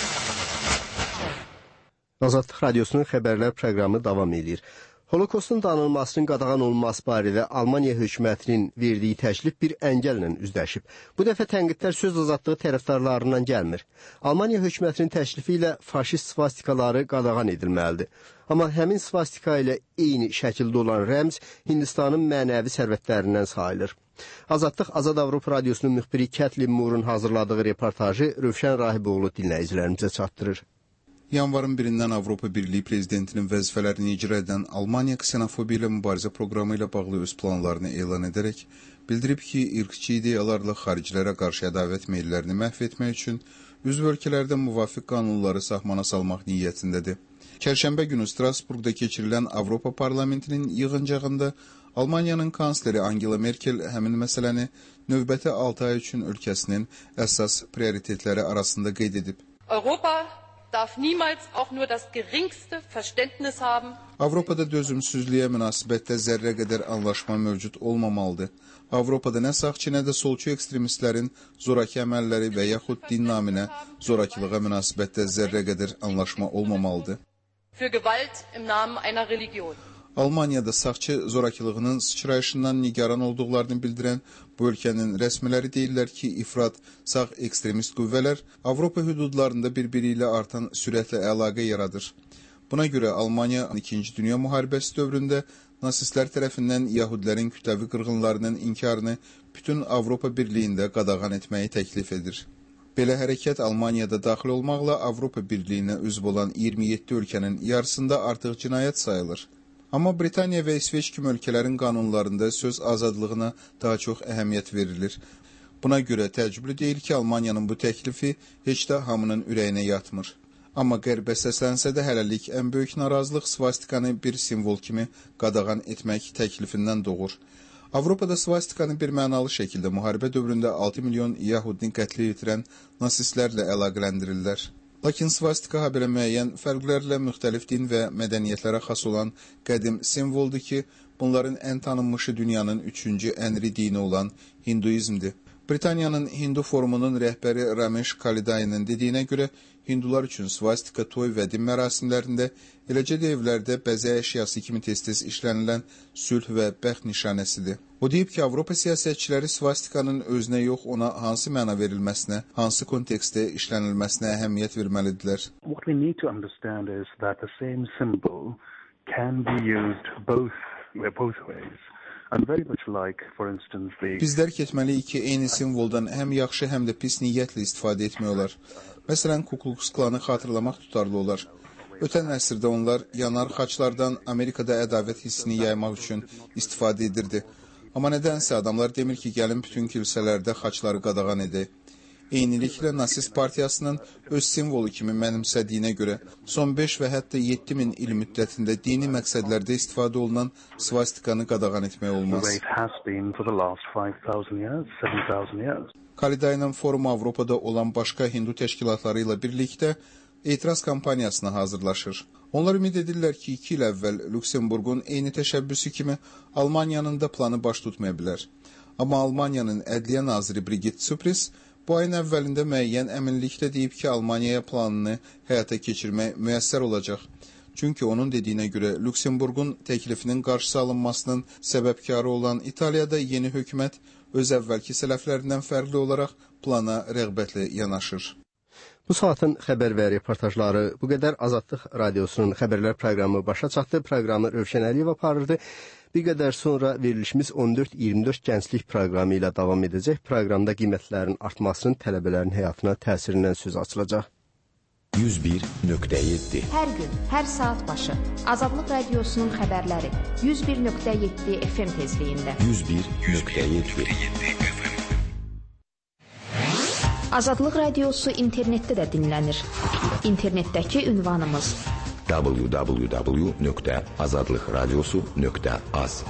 Azadlıq Radiosunun xəbərlər proqramı davam edir. Holokostun danılmasının qadağan olunması barədə Almaniya hökumətinin verdiyi təklif bir əngəllə üzləşib. Bu dəfə tənqidlər söz azadlığı tərəfdarlarından gəlmir. Almaniya hökumətinin təklifi ilə faşist svastikaları qadağan edilməlidir. Amma həmin svastika ilə eyni şəkildə olan rəmz Hindistanın mənəvi sərvətlərindən sayılır. Azadlıq Azad Avropa Radiosunun müxbiri Kətlin Murun hazırladığı reportajı Rövşən Rahiboğlu dinləyicilərimizə çatdırır.
Yanvarın birindən Avropa Birliyi prezidentinin vəzifələrini icra edən Almaniya ksenofobiya ilə mübarizə proqramı ilə bağlı öz planlarını elan edərək bildirib ki, irqçi ideyalarla xaricilərə qarşı ədavət meyllərini məhv etmək üçün üzv ölkələrdə müvafiq qanunları sahmana salmaq niyyətindədir. Çərşənbə günü Strasburqda keçirilən Avropa Parlamentinin yığıncağında Almaniyanın kansleri Angela Merkel həmin məsələni növbəti altı ay üçün ölkəsinin əsas prioritetləri arasında qeyd edib.
Avropa darf niemals auch nur das geringste Verständnis haben.
Avropada dözümsüzlüyə münasibətdə zərrə qədər anlaşma mövcud olmamalıdır. Avropada nə sağçı, nə də solçu ekstremistlərin zoraki əməlləri və yaxud din naminə zorakılığa münasibətdə zərrə qədər anlaşma olmamalıdır.
Für Gewalt im Namen einer Religion.
Almaniyada sağçı zorakılığının sıçrayışından nigaran olduqlarını bildirən bu ölkənin rəsmiləri deyirlər ki, ifrat sağ ekstremist qüvvələr Avropa hüdudlarında bir-biri ilə artan sürətlə əlaqə yaradır. Buna görə Almaniya İkinci Dünya müharibəsi dövründə nasistlər tərəfindən Yahudilərin kütləvi qırğınlarının inkarını bütün Avropa Birliyində qadağan etməyi təklif edir. Belə hərəkət Almaniyada daxil olmaqla Avropa Birliyinə üzv olan iyirmi yeddi ölkənin yarısında artıq cinayət sayılır. Amma Britaniya və İsveç kimi ölkələrin qanunlarında söz azadlığına daha çox əhəmiyyət verilir. Buna görə təəccüblü deyil ki, Almaniyanın bu təklifi heç də hamının ürəyinə yatmır. Amma qərbə səslənsə də hələlik ən böyük narazılıq svastikanı bir simvol kimi qadağan etmək təklifindən doğur. Avropada svastikanı bir mənalı şəkildə müharibə dövründə altı milyon Yahudini qətlə yetirən nasistlərlə əlaqələndirirlər. Lakin svastika habelə müəyyən fərqlərlə müxtəlif din və mədəniyyətlərə xas olan qədim simvoldur ki, bunların ən tanınmışı dünyanın üçüncü ənri dini olan hinduizmdir. Britaniyanın Hindu forumunun rəhbəri Ramesh Kalidayının dediyinə görə, Hindular üçün svastika toy və din mərasimlərində, eləcə də evlərdə bəzək əşyası kimi tez-tez işlənilən sülh və bəxt nişanəsidir. O deyib ki, Avropa siyasətçiləri svastikanın özünə yox, ona hansı məna verilməsinə, hansı kontekstdə işlənilməsinə əhəmiyyət verməlidirlər.
What we need to understand is that the same symbol can be used both, both ways.
Biz dərk etməliyik ki, eyni simvoldan həm yaxşı, həm də pis niyyətlə istifadə etmək olar. Məsələn, Ku Klux Klanı xatırlamaq tutarlı olar. Ötən əsrdə onlar yanar xaçlardan Amerikada ədavət hissini yaymaq üçün istifadə edirdi. Amma nədənsə adamlar demir ki, gəlin bütün kilsələrdə xaçları qadağan edək. Eyniliklə Nasist Partiyasının öz simvolu kimi mənimsədiyinə görə son beş və hətta yeddi min il müddətində dini məqsədlərdə istifadə olunan svastikanı qadağan etmək olmaz. Kalidayının forumu Avropada olan başqa Hindu təşkilatları ilə birlikdə etiraz kampaniyasına hazırlaşır. Onlar ümid edirlər ki, iki il əvvəl Lüksemburqun eyni təşəbbüsü kimi Almaniyanın da planı baş tutmaya bilər. Amma Almaniyanın Ədliyyə naziri Brigitte Süpris bu ayın əvvəlində müəyyən əminliklə deyib ki, Almaniyaya planını həyata keçirmək müəssər olacaq. Çünki onun dediyinə görə Lüksemburqun təklifinin qarşısı alınmasının səbəbkarı olan İtaliyada yeni hökumət öz əvvəlki sələflərindən fərqli olaraq plana rəğbətlə yanaşır.
Bu saatın xəbər və reportajları bu qədər. Azadlıq Radiosunun xəbərlər proqramı başa çatdı. Proqramı Rövşən Əliyev aparırdı. Bir qədər sonra verilişimiz on dörd iyirmi dörd gənclik proqramı ilə davam edəcək. Proqramda qiymətlərin artmasının tələbələrin həyatına təsirindən söz açılacaq.
yüz bir nöqtə yeddi
Hər gün, hər saat başı Azadlıq Radiosunun xəbərləri yüz bir nöqtə yeddi F M tezliyində.
yüz bir nöqtə yeddi
Azadlıq Radiosu internetdə də dinlənir. İnternetdəki ünvanımız
w w w nöqtə azadlıqradiosu nöqtə az.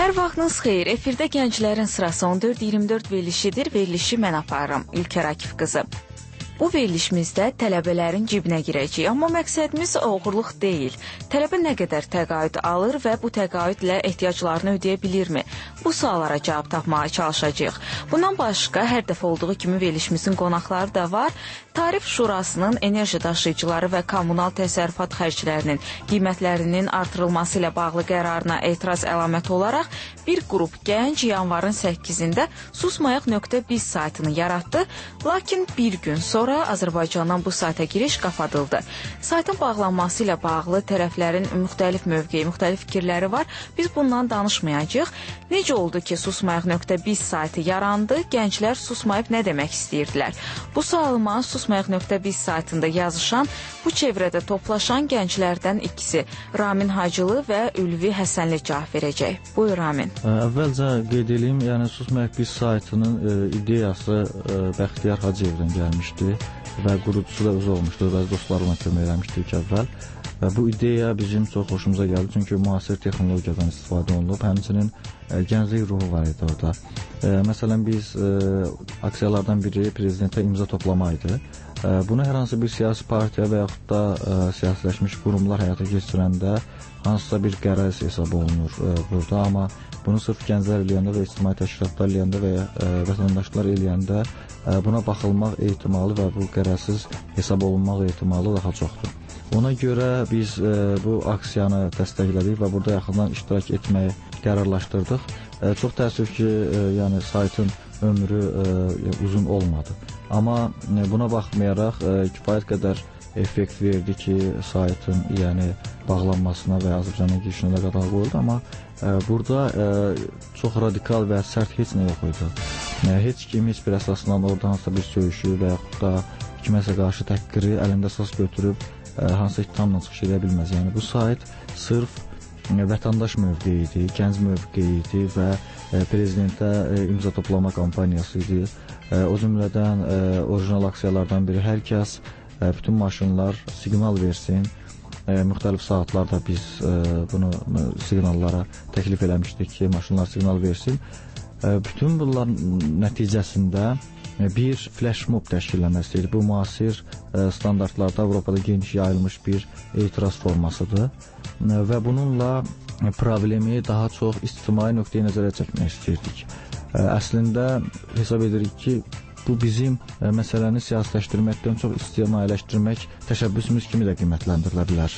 Hər vaxtınız xeyir. Efirdə gənclərin sırası on dörd iyirmi dörd verilişidir. Verilişi mən aparıram. İlker Akif qızı. Bu verilişimizdə tələbələrin cibinə girəcəyik, amma məqsədimiz oğurluq deyil. Tələbə nə qədər təqaüd alır və bu təqaüdlə ehtiyaclarını ödəyə bilirmi? Bu suallara cavab tapmağa çalışacağıq. Bundan başqa, hər dəfə olduğu kimi verilişimizin qonaqları da var. Tarif Şurasının enerji daşıyıcıları və kommunal təsərrüfat xərclərinin qiymətlərinin artırılması ilə bağlı qərarına etiraz əlaməti olaraq bir qrup gənc yanvarın səkkizində susmayaq nöqtə biz saytını yaratdı, lakin bir gün sonra Azərbaycandan bu sayta giriş qapatıldı. Saytın bağlanması ilə bağlı tərəflərin müxtəlif mövqeyi, müxtəlif fikirləri var. Biz bundan danışmayacağıq. Necə oldu ki, susmayaq nöqtə biz saytı yarandı? Gənclər susmayıb nə demək istəyirdilər? Bu sualıma susmayaq nöqtə biz saytında yazışan, bu çevrədə toplaşan gənclərdən ikisi Ramin Hacılı və Ülvi Həsənli cavab verəcək. Buyur Ramin.
Əvvəlcə qeyd edeyim, yəni susmayaq biz saytının e, ideyası e, Bəxtiyar Hacıyevdən gəlmişdi və qurucusu da özü olmuşdu. Bəzi dostlarıma kömək eləmişdik əvvəl. Və bu ideya bizim çox xoşumuza gəldi, çünki müasir texnologiyadan istifadə olunub, həmçinin e, gənclik ruhu var idi orada. E, məsələn, biz e, aksiyalardan biri prezidentə imza toplama idi. E, bunu hər hansı bir siyasi partiya və yaxud da e, siyasiləşmiş qurumlar həyata keçirəndə hansısa bir qərəz hesab olunur e, burada, amma bunu sırf gənclər eləyəndə və ictimai təşkilatlar eləyəndə və e, vətəndaşlar eləyəndə e, buna baxılmaq ehtimalı və bu qərəzsiz hesab olunmaq ehtimalı daha çoxdur. Ona görə biz e, bu aksiyanı dəstəklədik və burada yaxından iştirak etməyi qərarlaşdırdıq. E, çox təəssüf ki, e, yəni saytın ömrü e, uzun olmadı. Amma e, buna baxmayaraq e, kifayət qədər effekt verdi ki, saytın yəni bağlanmasına və Azərbaycanın girişinə də qadağa qoyuldu. Amma e, burada e, çox radikal və sərt heç nə yox idi. E, heç kim heç bir əsasından orada hansısa bir söyüşü və yaxud da kiməsə qarşı təhqiri əlində əsas götürüb hansı ittihamla çıxış edə bilməz. Yəni bu sayt sırf vətəndaş mövqeyi idi, gənc mövqeyi idi və prezidentə imza toplama kampaniyası idi. O cümlədən orijinal aksiyalardan biri hər kəs bütün maşınlar siqnal versin. Müxtəlif saatlarda biz bunu siqnallara təklif eləmişdik ki, maşınlar siqnal versin. Bütün bunların nəticəsində bir flash mob təşkilləmək istəyir. Bu müasir standartlarda Avropada geniş yayılmış bir etiraz formasıdır və bununla problemi daha çox ictimai nöqteyi nəzərə çəkmək istəyirdik. Əslində hesab edirik ki, bu bizim məsələni siyasiləşdirməkdən çox ictimailəşdirmək təşəbbüsümüz kimi də qiymətləndirilə bilər.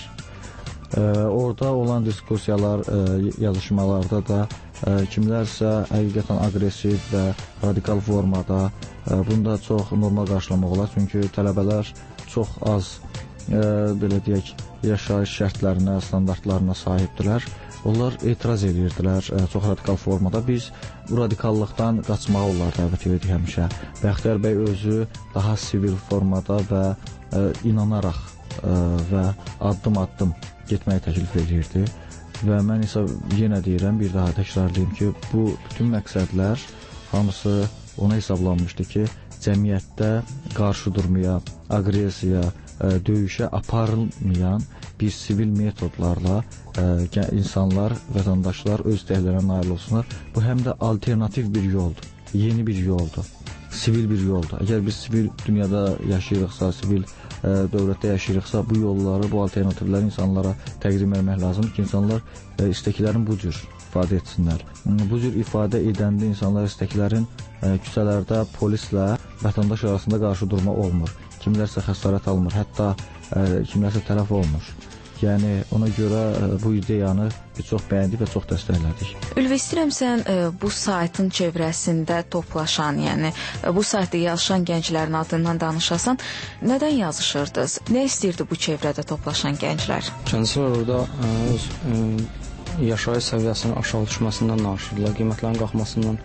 Orada olan diskursiyalar, yazışmalarda da kimlərsə həqiqətən aqressiv və radikal formada bunda çox normal qarşılamaq olar. Çünki tələbələr çox az belə deyək, yaşayış şərtlərinə, standartlarına sahibdilər. Onlar etiraz edirdilər çox radikal formada. Biz bu radikallıqdan qaçmağa onlar dəvət edirdik həmişə. Bəxtiyar bəy özü daha sivil formada və inanaraq və addım-addım getməyi təklif edirdi. Və mən isə yenə deyirəm, bir daha təkrarlayım ki, bu bütün məqsədlər hamısı ona hesablanmışdı ki, cəmiyyətdə qarşı durmaya, aqressiya, döyüşə aparılmayan bir sivil metodlarla insanlar, vətəndaşlar öz istəklərinə nail olsunlar. Bu həm də alternativ bir yoldur, yeni bir yoldur, sivil bir yoldur. Əgər biz sivil dünyada yaşayırıqsa, sivil dövlətdə yaşayırıqsa, bu yolları, bu alternativləri insanlara təqdim etmək lazımdır ki, insanlar istəklərini bu cür ifadə etsinlər. Bu cür ifadə edəndə insanlar istəklərin küçələrdə polislə vətəndaş arasında qarşı durma olmur. Kimlərsə xəsarət almır, hətta kimlərsə tələf olmur. Yəni ona görə bu ideyanı biz çox bəyəndik və çox dəstəklədik.
Ülvi, istəyirəm sən bu saytın çevrəsində toplaşan, yəni bu saytda yazışan gənclərin adından danışasan, nədən yazışırdınız? Nə istəyirdi bu çevrədə toplaşan gənclər?
Gənclər orada öz yaşayış səviyyəsinin aşağı düşməsindən danışırdılar, qiymətlərin qalxmasından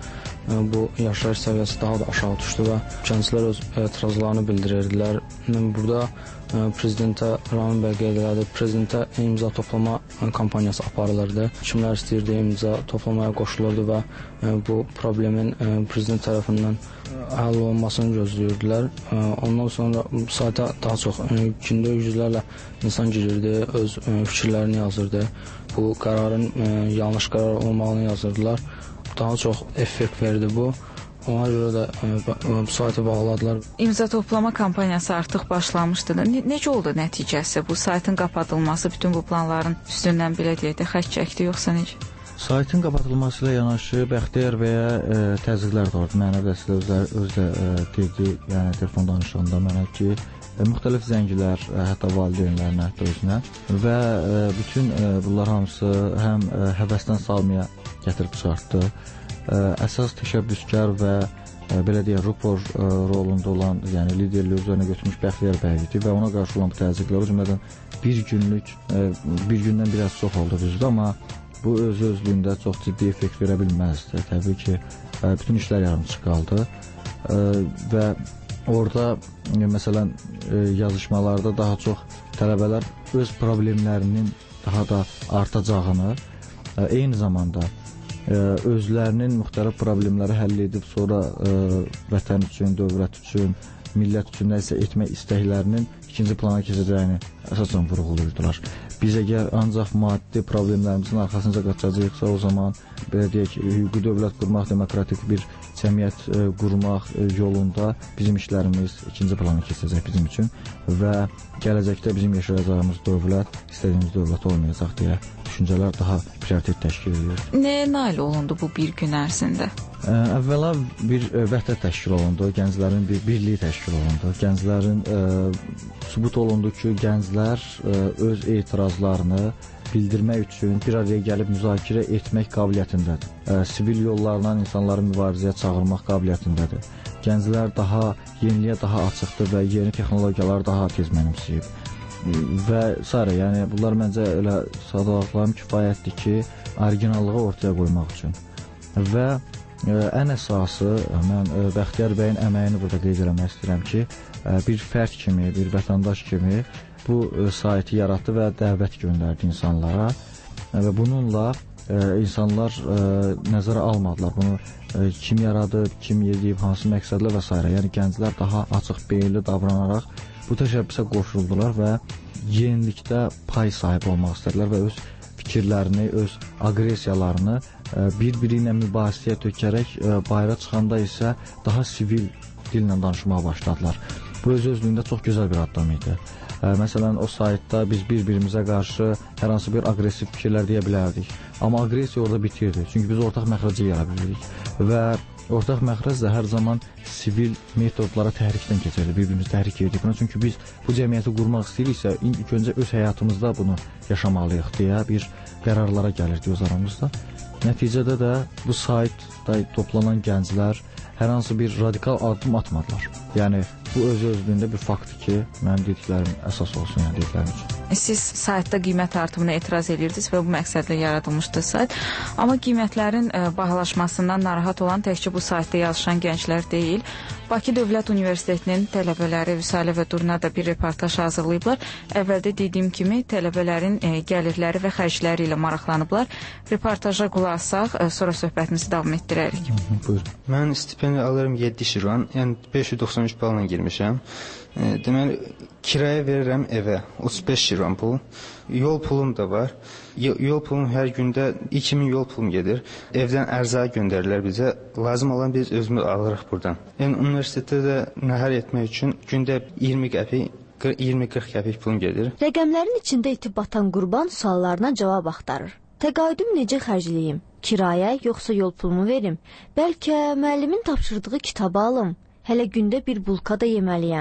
bu yaşayış səviyyəsi daha da aşağı düşdü və gənclər öz etirazlarını bildirirdilər. Burada prezidentə Ramin bəy qeyd elədi, prezidentə imza toplama kampaniyası aparılırdı. Kimlər istəyirdi imza toplamaya qoşulurdu və bu problemin prezident tərəfindən həll olunmasını gözləyirdilər. Ondan sonra sayta daha çox gündə yüzlərlə insan girirdi, öz fikirlərini yazırdı. Bu qərarın yanlış qərar olmağını yazırdılar. Daha çox effekt verdi bu. Ona görə də bu saytı bağladılar.
İmza toplama kampaniyası artıq başlamışdı. Ne necə oldu nəticəsi? Bu saytın qapadılması bütün bu planların üstündən belə deyək də xətt çəkdi, yoxsa necə?
Saytın kapatılması ilə yanaşı Bəxtiyar bəyə e, təzyiqlər də vardı. Mənə də özdə e, dedi, yəni telefon danışığında mənə ki, e, müxtəlif zəngilər, e, hətta valideynlərinə, hətta özünə və e, bütün e, bunlar hamısı həm e, həvəsdən salmaya gətirib çıxartdı. E, əsas təşəbbüskar və e, belə deyək, rupor e, rolunda olan, yəni liderliyi üzərinə götürmüş Bəxtiyar bəy idi və ona qarşı olan bu təzyiqlər o cümlədən bir günlük, e, bir gündən biraz çox oldu düzdür, amma bu öz özlüyündə çox ciddi effekt verə bilməzdi. Təbii ki, bütün işlər yarımçıq qaldı və orada məsələn yazışmalarda daha çox tələbələr öz problemlərinin daha da artacağını, eyni zamanda özlərinin müxtəlif problemləri həll edib sonra vətən üçün, dövlət üçün, millət üçün nəsə etmək istəklərinin ikinci plana keçəcəyini əsasən vurğulayırdılar. Biz əgər ancaq maddi problemlərimizin arxasınca qaçacaqsa, o zaman belə deyək, hüquqi dövlət qurmaq, demokratik bir cəmiyyət e, qurmaq e, yolunda bizim işlərimiz ikinci plana keçəcək bizim üçün və gələcəkdə bizim yaşayacağımız dövlət istədiyimiz dövlət olmayacaq deyə düşüncələr daha prioritet təşkil edir.
Nəyə nail olundu bu bir gün ərzində?
Ə, əvvəla bir ə, vəhdət təşkil olundu, gənclərin bir birliyi təşkil olundu. Gənclərin ə, sübut olundu ki, gənclər ə, öz etirazlarını bildirmək üçün bir araya gəlib müzakirə etmək qabiliyyətindədir. Ə, sivil yollarla insanları mübarizəyə çağırmaq qabiliyyətindədir. Gənclər daha yeniliyə daha açıqdır və yeni texnologiyaları daha tez mənimsəyib. Və sairə, yəni bunlar məncə elə sadalaqlarım kifayətdir ki, orijinallığı ortaya qoymaq üçün. Və ə, ən əsası, mən ə, Bəxtiyar bəyin əməyini burada qeyd eləmək istəyirəm ki, ə, bir fərd kimi, bir vətəndaş kimi bu ə, saytı yaratdı və dəvət göndərdi insanlara ə, və bununla ə, insanlar ə, nəzərə almadılar. Bunu ə, kim yaradıb, kim yedib, hansı məqsədlə və s. Yəni gənclər daha açıq beyinli davranaraq bu təşəbbüsə qoşuldular və yenilikdə pay sahibi olmaq istədilər və öz fikirlərini, öz aqressiyalarını bir-biri ilə mübahisəyə tökərək bayıra çıxanda isə daha sivil dillə danışmağa başladılar. Bu öz özlüyündə çox gözəl bir addım idi. Məsələn, o saytda biz bir-birimizə qarşı hər hansı bir aqressiv fikirlər deyə bilərdik. Amma aqressiya orada bitirdi. Çünki biz ortaq məxrəcə yara bilirdik. Və ortaq məxrəc də hər zaman sivil metodlara təhrikdən keçirdi, bir-birimizi təhrik edirdik buna. Çünki biz bu cəmiyyəti qurmaq istəyiriksə, ilk öncə öz həyatımızda bunu yaşamalıyıq deyə bir qərarlara gəlirdik öz aramızda. Nəticədə də bu saytda toplanan gənclər hər hansı bir radikal addım atmadılar. Yəni, bu öz-özlüyündə bir faktdır ki, mənim dediklərim əsas olsun, yəni dediklərim üçün.
Siz saytda qiymət artımına etiraz edirdiniz və bu məqsədlə yaradılmışdı sayt. Amma qiymətlərin bahalaşmasından narahat olan təkcə bu saytda yazışan gənclər deyil. Bakı Dövlət Universitetinin tələbələri Vüsalə və Durna da bir reportaj hazırlayıblar. Əvvəldə dediyim kimi tələbələrin gəlirləri və xərcləri ilə maraqlanıblar. Reportaja qulaq assaq, sonra söhbətimizi davam etdirərik.
Buyurun.
Mən stipendiya alıram yeddi şirvan, yəni beş yüz doxsan üç balla girmişəm. E, deməli, kirayə verirəm evə, otuz beş şirvan pul. Yol pulum da var. Yol pulum hər gündə iki min yol pulum gedir. Evdən ərzaq göndərirlər bizə. Lazım olan biz özümüz alırıq buradan. Yəni, universitetdə də nəhər etmək üçün gündə iyirmi qəpik, iyirmi qırx qəpik pulum gedir.
Rəqəmlərin içində itib batan Qurban suallarına cavab axtarır. Təqaüdüm necə xərcləyim? Kirayə yoxsa yol pulumu verim? Bəlkə müəllimin tapşırdığı kitabı alım? Hələ gündə bir bulka da yeməliyəm.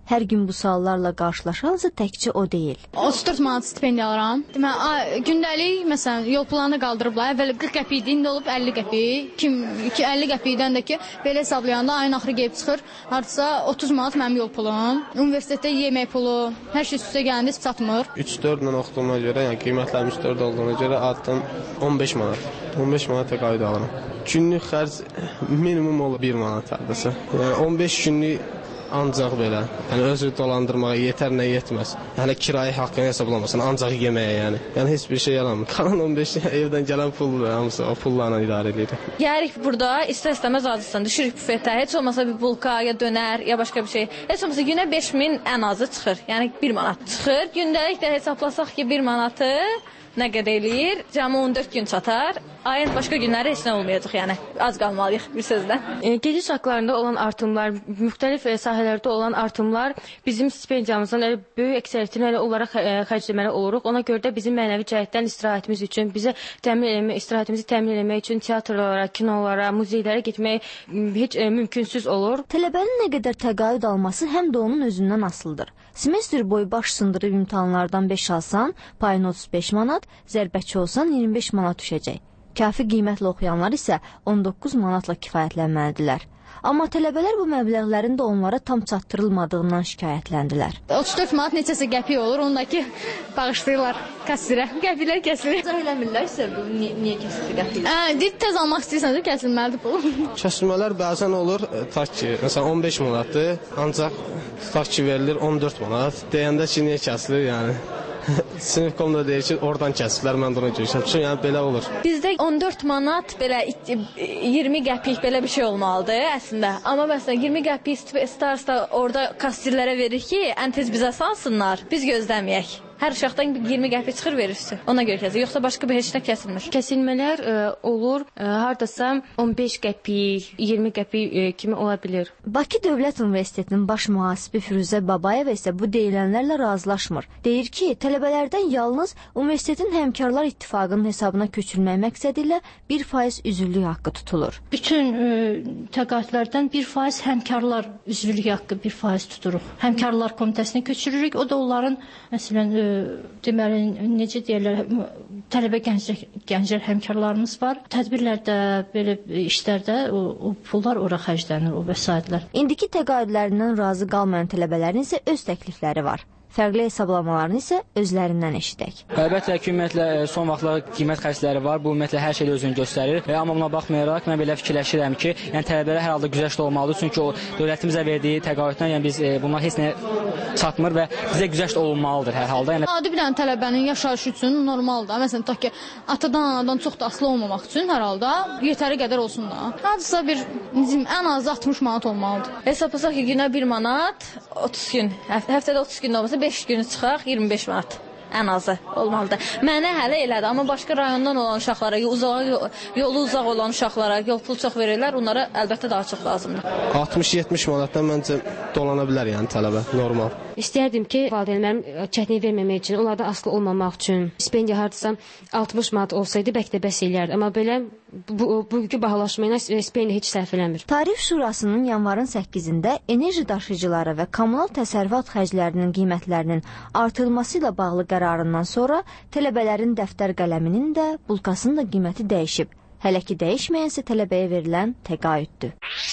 Hər gün bu suallarla qarşılaşansa təkcə o deyil.
otuz dörd manat stipendiya alıram. Deməli, gündəlik məsələn yol planını qaldırıblar. Əvvəl qırx qəpik idi, indi olub əlli qəpik. Kim əlli qəpikdən də ki, belə hesablayanda ayın axırı gəlib çıxır. Hardasa otuz manat mənim yol pulum. Universitetdə yemək pulu, hər şey üstə gələndə heç çatmır.
üç dörd ilə oxuduğuma görə, yəni qiymətlərim üç dörd olduğuna görə addım on beş manat. on beş manat təqaüd alıram. Günlük xərc minimum olur bir manat hardasa. Yəni on beş günlük ancaq belə, yəni özü dolandırmağa yetər nə yetməz. Yəni kirayə haqqını hesablamasın, ancaq yeməyə yəni. Yəni heç bir şey yaramır. Qalan on beş evdən gələn puldur, hamısı o pullarla idarə edirik.
Gəlirik burada istər-istəməz acısan, düşürük bufetə, heç olmasa bir bulka ya dönər ya başqa bir şey. Heç olmasa günə beş min ən azı çıxır. Yəni bir manat çıxır. Gündəlik də hesablasaq ki, bir manatı nə qədər eləyir? Cəmi on dörd gün çatar. Ayın başqa günləri heç nə olmayacaq, yəni az qalmalıyıq bir sözlə.
E, gediş haqqlarında olan artımlar, müxtəlif e, sahələrdə olan artımlar bizim stipendiyamızın elə böyük əksəriyyətini elə olaraq e, xərcləməli oluruq. Ona görə də bizim mənəvi cəhətdən istirahətimiz üçün, bizə təmin eləmək, istirahətimizi təmin eləmək üçün teatrlara, kinolara, muzeylərə getmək heç e, mümkünsüz olur.
Tələbənin nə qədər təqaüd alması həm də onun özündən asılıdır. Semestr boyu baş sındırıb imtahanlardan beş alsan, payına otuz beş manat, zərbəçi olsan iyirmi beş manat düşəcək. Kafi qiymətlə oxuyanlar isə on doqquz manatla kifayətlənməlidirlər. Amma tələbələr bu məbləğlərin də onlara tam çatdırılmadığından şikayətləndilər.
otuz dörd manat neçəsə qəpik olur, ondakı bağışlayırlar kassirə. Qəpiklər kəsilir.
İzah eləmirlər isə bu niyə, niyə kəsilir qəpiklər?
Hə, deyir tez almaq istəyirsənsə kəsilməlidir bu.
Kəsilmələr bəzən olur, tutaq ki, məsələn on beş manatdır, ancaq tutaq ki verilir on dörd manat. Deyəndə ki, niyə kəsilir, yəni sinif komda deyir ki, oradan kəsirlər, mən də ona görüşəm. Yəni belə olur.
Bizdə on dörd manat belə iyirmi qəpik belə bir şey olmalıdır əslində. Amma məsələn iyirmi qəpik Starsda orada kassirlərə verir ki, ən tez bizə salsınlar, biz gözləməyək. Hər uşaqdan iyirmi qəpik çıxır verirsə. Ona görə kəsilir. Yoxsa başqa bir heç nə kəsilmir.
Kəsilmələr e, olur. E, hardasa on beş qəpik, iyirmi qəpik e, kimi ola bilər.
Bakı Dövlət Universitetinin baş mühasibi Firuzə Babayeva isə bu deyilənlərlə razılaşmır. Deyir ki, tələbələrdən yalnız universitetin həmkarlar ittifaqının hesabına köçürmək məqsədi ilə bir faiz üzvlük haqqı tutulur.
Bütün e, təqaüdlərdən bir faiz həmkarlar üzvlük haqqı bir faiz tuturuq. Həmkarlar komitəsinə köçürürük. O da onların məsələn e, deməli necə deyirlər, tələbə gənclər, gənclər həmkarlarımız var. Tədbirlərdə, belə işlərdə o, o pullar ora xərclənir, o vəsaitlər.
İndiki təqaüdlərindən razı qalmayan tələbələrin isə öz təklifləri var. Fərqli hesablamalarını isə özlərindən eşidək.
Əlbəttə ki, ümumiyyətlə son vaxtlar qiymət xərcləri var. Bu ümumiyyətlə hər şeydə özünü göstərir. E, amma buna baxmayaraq mən belə fikirləşirəm ki, yəni tələbələr hər halda güzəşt olmalıdır. Çünki o dövlətimizə verdiyi təqaüddən yəni biz e, bunlar heç nə çatmır və bizə güzəşt olunmalıdır hər halda. Yəni
adi bir dənə tələbənin yaşayışı üçün normaldır. Məsələn, tutaq ki, atadan anadan çox da asılı olmamaq üçün hər halda yetəri qədər olsun da. Hardasa bir bizim ən az altmış manat olmalıdır.
Hesablasaq ki, günə bir manat, otuz gün, həftədə otuz gün olmasa beş günü çıxaq iyirmi beş manat. Ən azı olmalıdır. Mənə hələ elədir, amma başqa rayondan olan uşaqlara, uzağa, yolu uzaq olan uşaqlara yol pulu çox verirlər, onlara əlbəttə daha çox lazımdır.
altmış yetmiş manatdan məncə dolana bilər yəni tələbə, normal.
İstərdim ki, valideynlərim çətinlik verməmək üçün, onlardan asılı olmamaq üçün stipendiya hardasa altmış manat olsaydı bəlkə də bəs eləyərdi. Amma belə bu, bugünkü bahalaşmayla stipendiya heç sərf eləmir.
Tarif Şurasının yanvarın səkkizində enerji daşıyıcıları və kommunal təsərrüfat xərclərinin qiymətlərinin artırılması ilə bağlı qərarından sonra tələbələrin dəftər qələminin də, bulkasının da qiyməti dəyişib. Hələ ki dəyişməyənsə tələbəyə verilən təqaüddür.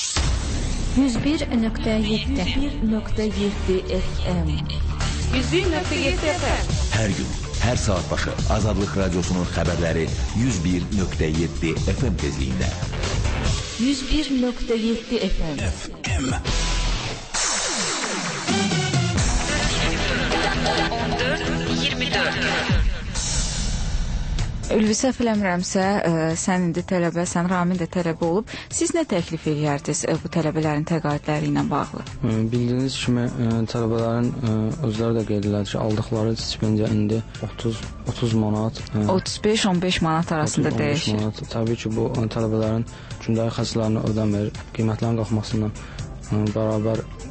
yüz bir nöqtə yeddi F M
yüz bir nöqtə yeddi F M
Hər gün, hər saat başı Azadlıq Radiosunun xəbərləri yüz bir nöqtə yeddi F M tezliyində.
yüz bir nöqtə yeddi F M
F M
on dörd iyirmi dörd Ülvi səhv eləmirəmsə, sən indi tələbəsən, Ramin də tələbə olub. Siz nə təklif edərdiniz bu tələbələrin təqaüdləri ilə bağlı?
Bildiyiniz kimi tələbələrin özləri də qeyd edirlər ki, aldıqları stipendiya indi otuz manat,
otuz beş on beş manat arasında dəyişir.
Təbii ki, bu tələbələrin gündəlik xərclərini ödəmir, qiymətlərin qalxmasından bərabər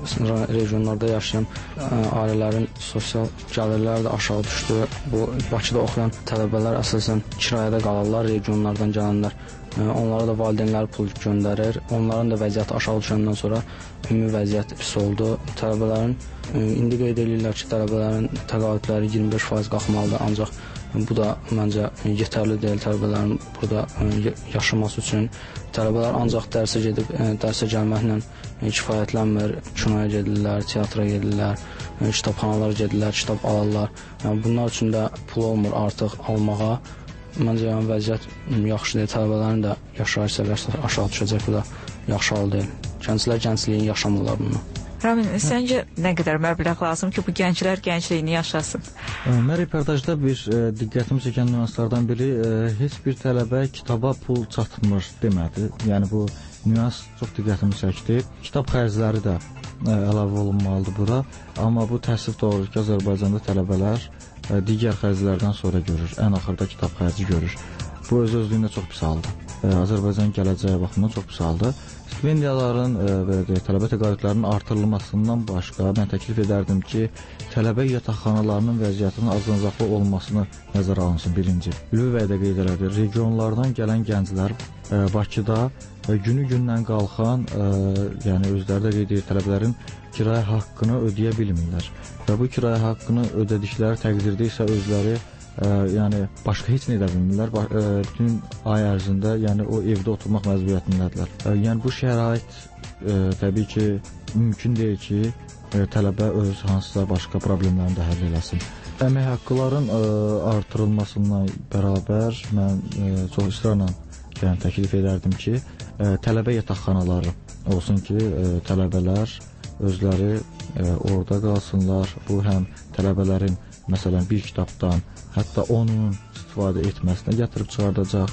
regionlarda yaşayan ailələrin sosial gəlirləri də aşağı düşdü. Bu Bakıda oxuyan tələbələr əsasən kirayədə qalırlar, regionlardan gələnlər. Onlara da valideynləri pul göndərir. Onların da vəziyyəti aşağı düşəndən sonra ümumi vəziyyət pis oldu. Tələbələrin indi qeyd edirlər ki, tələbələrin təqaüdləri iyirmi beş faiz qalxmalıdır, ancaq bu da məncə yetərli deyil tələbələrin burada yaşaması üçün. Tələbələr ancaq dərsə gedib, dərsə gəlməklə kifayətlənmir. Kinoya gedirlər, teatra gedirlər, kitabxanalara gedirlər, kitab alırlar. Yəni, bunlar üçün də pul olmur artıq almağa. Məncə yəni, vəziyyət yaxşı deyil. Tələbələrin də yaşayış səviyyəsi aşağı düşəcək, bu da yaxşı hal deyil. Gənclər gəncliyini yaşamırlar bunu.
Ramin, səncə nə qədər məbləğ lazım ki, bu gənclər gəncliyini yaşasın?
Mən reportajda bir e, diqqətimi çəkən nüanslardan biri e, heç bir tələbə kitaba pul çatmır demədi. Yəni bu nüans çox diqqətimi çəkdi. Kitab xərcləri də e, əlavə olunmalıdır bura. Amma bu təəssüf doğrudur ki, Azərbaycanda tələbələr e, digər xərclərdən sonra görür. Ən axırda kitab xərci görür. Bu öz-özlüyündə çox pis haldır. E, Azərbaycan gələcəyi baxımından çox pis haldır. Stipendiyaların və e, tələbə təqaüdlərinin artırılmasından başqa mən təklif edərdim ki, tələbə yataqxanalarının vəziyyətinin azınacaqlı olmasını nəzərə alınsın birinci. Ülvi də qeyd elədi, regionlardan gələn gənclər e, Bakıda e, günü-gündən qalxan, e, yəni özləri də qeyd edir, tələbələrin kirayə haqqını ödəyə bilmirlər. Və bu kirayə haqqını ödədikləri təqdirdə isə özləri Ə, yəni başqa heç nə edə bilmirlər. Ba ə, bütün ay ərzində yəni o evdə oturmaq məcburiyyətindədirlər. Ə, yəni bu şərait ə, təbii ki, mümkün deyil ki, ə, tələbə öz hansısa başqa problemlərini də həll eləsin. Əmək haqqıların ə, artırılmasından bərabər mən ə, çox israrla yəni təklif edərdim ki, ə, tələbə yataqxanaları olsun ki, ə, tələbələr özləri ə, orada qalsınlar. Bu həm tələbələrin məsələn bir kitabdan hətta onun istifadə etməsinə gətirib çıxardacaq.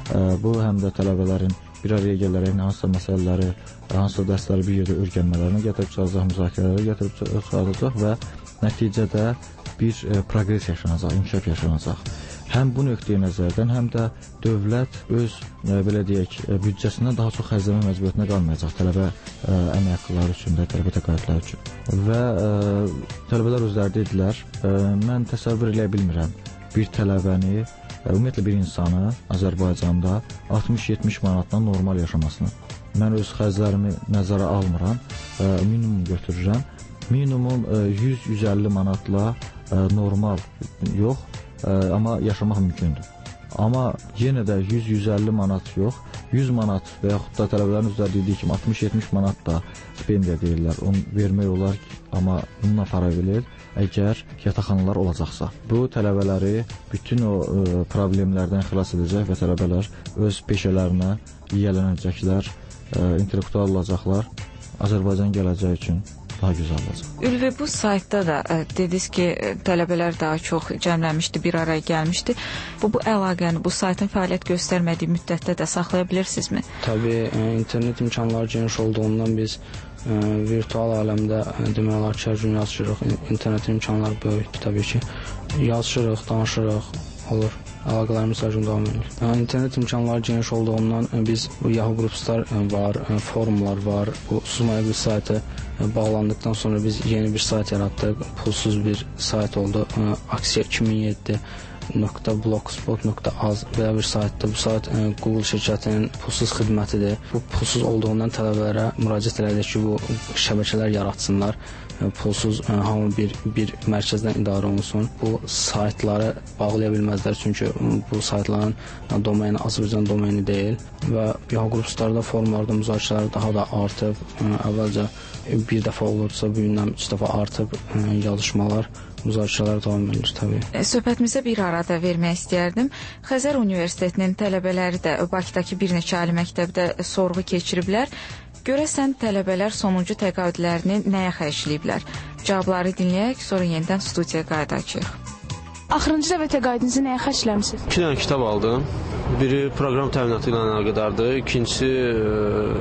Bu həm də tələbələrin bir araya gələrək hansısa məsələləri, hansısa dərsləri bir yerdə öyrənmələrinə gətirib çıxardacaq, müzakirələrə gətirib çıxardacaq və nəticədə bir proqres yaşanacaq, inkişaf yaşanacaq. Həm bu nöqteyi nəzərdən, həm də dövlət öz, belə deyək, büdcəsindən daha çox xərcləmə məcburiyyətinə qalmayacaq tələbə əmək haqqıları üçün də, tələbə təqaüdləri üçün. Və ə, tələbələr özləri dedilər, ə, mən təsəvvür eləyə bilmirəm bir tələbəni, ümumiyyətlə bir insanı Azərbaycanda altmış yetmiş manatdan normal yaşamasını. Mən öz xərclərimi nəzərə almıram, ə, minimum götürürəm. Minimum yüz yüz əlli manatla ə, normal yox, ə, amma yaşamaq mümkündür. Amma yenə də yüz yüz əlli manat yox, yüz manat və yaxud da tələbələrin üzrə dediyi kimi altmış yetmiş manat da stipendiya deyirlər. Onu vermək olar ki, amma bununla para verir, əgər yataqxanalar olacaqsa. Bu tələbələri bütün o ə, problemlərdən xilas edəcək və tələbələr öz peşələrinə yiyələnəcəklər, ə, intellektual olacaqlar. Azərbaycan gələcəyi üçün daha gözəl olacaq.
Ülvi, bu saytda da ə, dediniz ki, tələbələr daha çox cəmlənmişdi, bir araya gəlmişdi. Bu, bu əlaqəni, bu saytın fəaliyyət göstərmədiyi müddətdə də saxlaya bilirsinizmi?
Təbii, internet imkanları geniş olduğundan biz ə, virtual aləmdə demək olar ki, hər gün yazışırıq. İnternet imkanları böyükdür təbii ki. Yazışırıq, danışırıq, olur. Əlaqələrimiz hər gün davam edir. Yəni, internet imkanları geniş olduğundan biz bu Yahoo Groupslar var, forumlar var. Bu Suzmaya bir saytı bağlandıktan sonra biz yeni bir sayt yarattıq. Pulsuz bir sayt oldu. Aksiya iki min yeddi nöqtə blogspot nöqtə az belə bir saytdır. Bu sayt Google şirkətinin pulsuz xidmətidir. Bu pulsuz olduğundan tələbələrə müraciət elədik ki, bu şəbəkələr yaratsınlar. Pulsuz hamı bir, bir mərkəzdən idarə olunsun. Bu saytları bağlaya bilməzlər, çünki bu saytların domeni Azərbaycan domeni deyil və Yahoo Groupslarda, forumlarda müzakirələr daha da artıb. Əvvəlcə bir dəfə olursa, bu gündən üç dəfə artıb yazışmalar, müzakirələr davam edir təbii.
Söhbətimizə bir arada vermək istəyərdim. Xəzər Universitetinin tələbələri də Bakıdakı bir neçə ali məktəbdə sorğu keçiriblər. Görəsən tələbələr sonuncu təqaüdlərini nəyə xərcləyiblər? Cavabları dinləyək, sonra yenidən studiyaya qayıdacağıq.
Axırıncı dəfə təqaüdünüzü nəyə xərcləmisiniz?
İki dənə kitab aldım. Biri proqram təminatı ilə əlaqədardır, ikincisi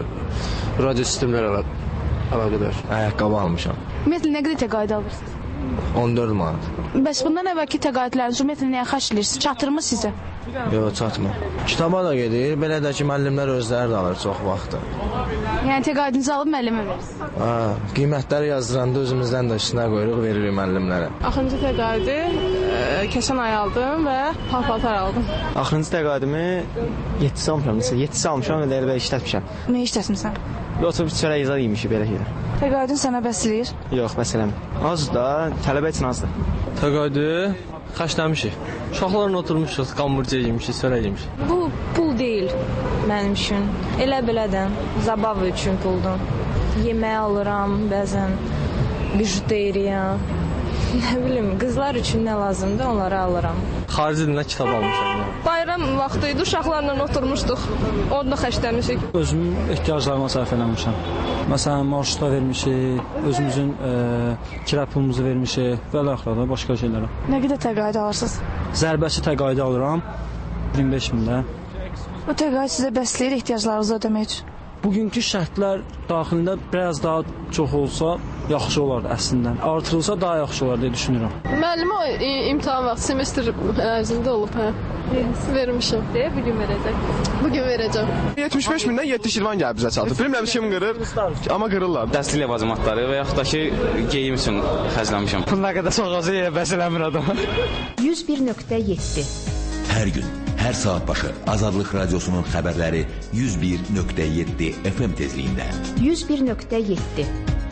e, radio sistemlərlə əlaqədar.
Ayaqqabı almışam.
Ümumiyyətlə nə qədər təqaüd alırsınız?
on dörd manat.
Bəs bundan əvvəlki təqaüdləriniz ümumiyyətlə nəyə xərcləyirsiniz? Çatırmı sizə?
Yox, çatmır. Kitaba da gedir, belə də ki, müəllimlər özləri də alır çox vaxtı.
Yəni təqaüdünüzü alıb müəllimə verirsiniz?
Hə, qiymətləri yazdıranda özümüzdən də üstünə qoyuruq, veririk müəllimlərə.
Axırıncı təqaüdü e, keçən ay aldım və paltar aldım.
Axırıncı təqaüdümü yeddisi almışam, yeddisi almışam və elə işlətmişəm.
Nə işlətmisən?
Otobüs çörək izah yemişik belə şeylər.
Təqaüdün sənə bəsləyir?
Yox, bəs eləmir. Az da, tələbə üçün azdır.
Təqaüdü xərcləmişik. Uşaqlarla oturmuşuq, qamburca yemişik, çörək yemişik.
Bu pul deyil mənim üçün. Elə belədən zabava üçün puldur. Yemək alıram, bəzən bijuteriya. Nə bilim, qızlar üçün nə lazımdır, onları alıram.
Xarici dildə kitab almışam.
Bayram vaxtı idi, uşaqlarla oturmuşduq. Orada xərcləmişik.
Özümün ehtiyaclarıma sərf eləmişəm. Məsələn, marşruta vermişik, özümüzün e, kira pulumuzu vermişik və axırda başqa şeylərə.
Nə qədər təqaüd alırsınız?
Zərbəçi təqaüdü alıram iyirmi beş min də.
Bu təqaüd sizə bəsləyir ehtiyaclarınızı ödəmək üçün?
Bugünkü şərtlər daxilində biraz daha çox olsa yaxşı olardı əslində. Artırılsa daha yaxşı olar deyə düşünürəm.
Müəllimə imtahan vaxtı semestr ərzində olub, hə. Vermişəm. Deyə bugün verəcək. Bugün verəcəm.
yetmiş beş mindən yeddi yüz iyirmi gəlib bizə çatdı. Bilmirəm kim qırır, amma qırırlar.
Dərslik ləvazimatları və yaxud da ki, geyim üçün xərcləmişəm.
Pul nə qədər çox olsa yenə bəs eləmir adam.
yüz bir nöqtə yeddi.
Hər gün, hər saat başı Azadlıq Radiosunun xəbərləri yüz bir nöqtə yeddi F M tezliyində.
yüz bir nöqtə yeddi.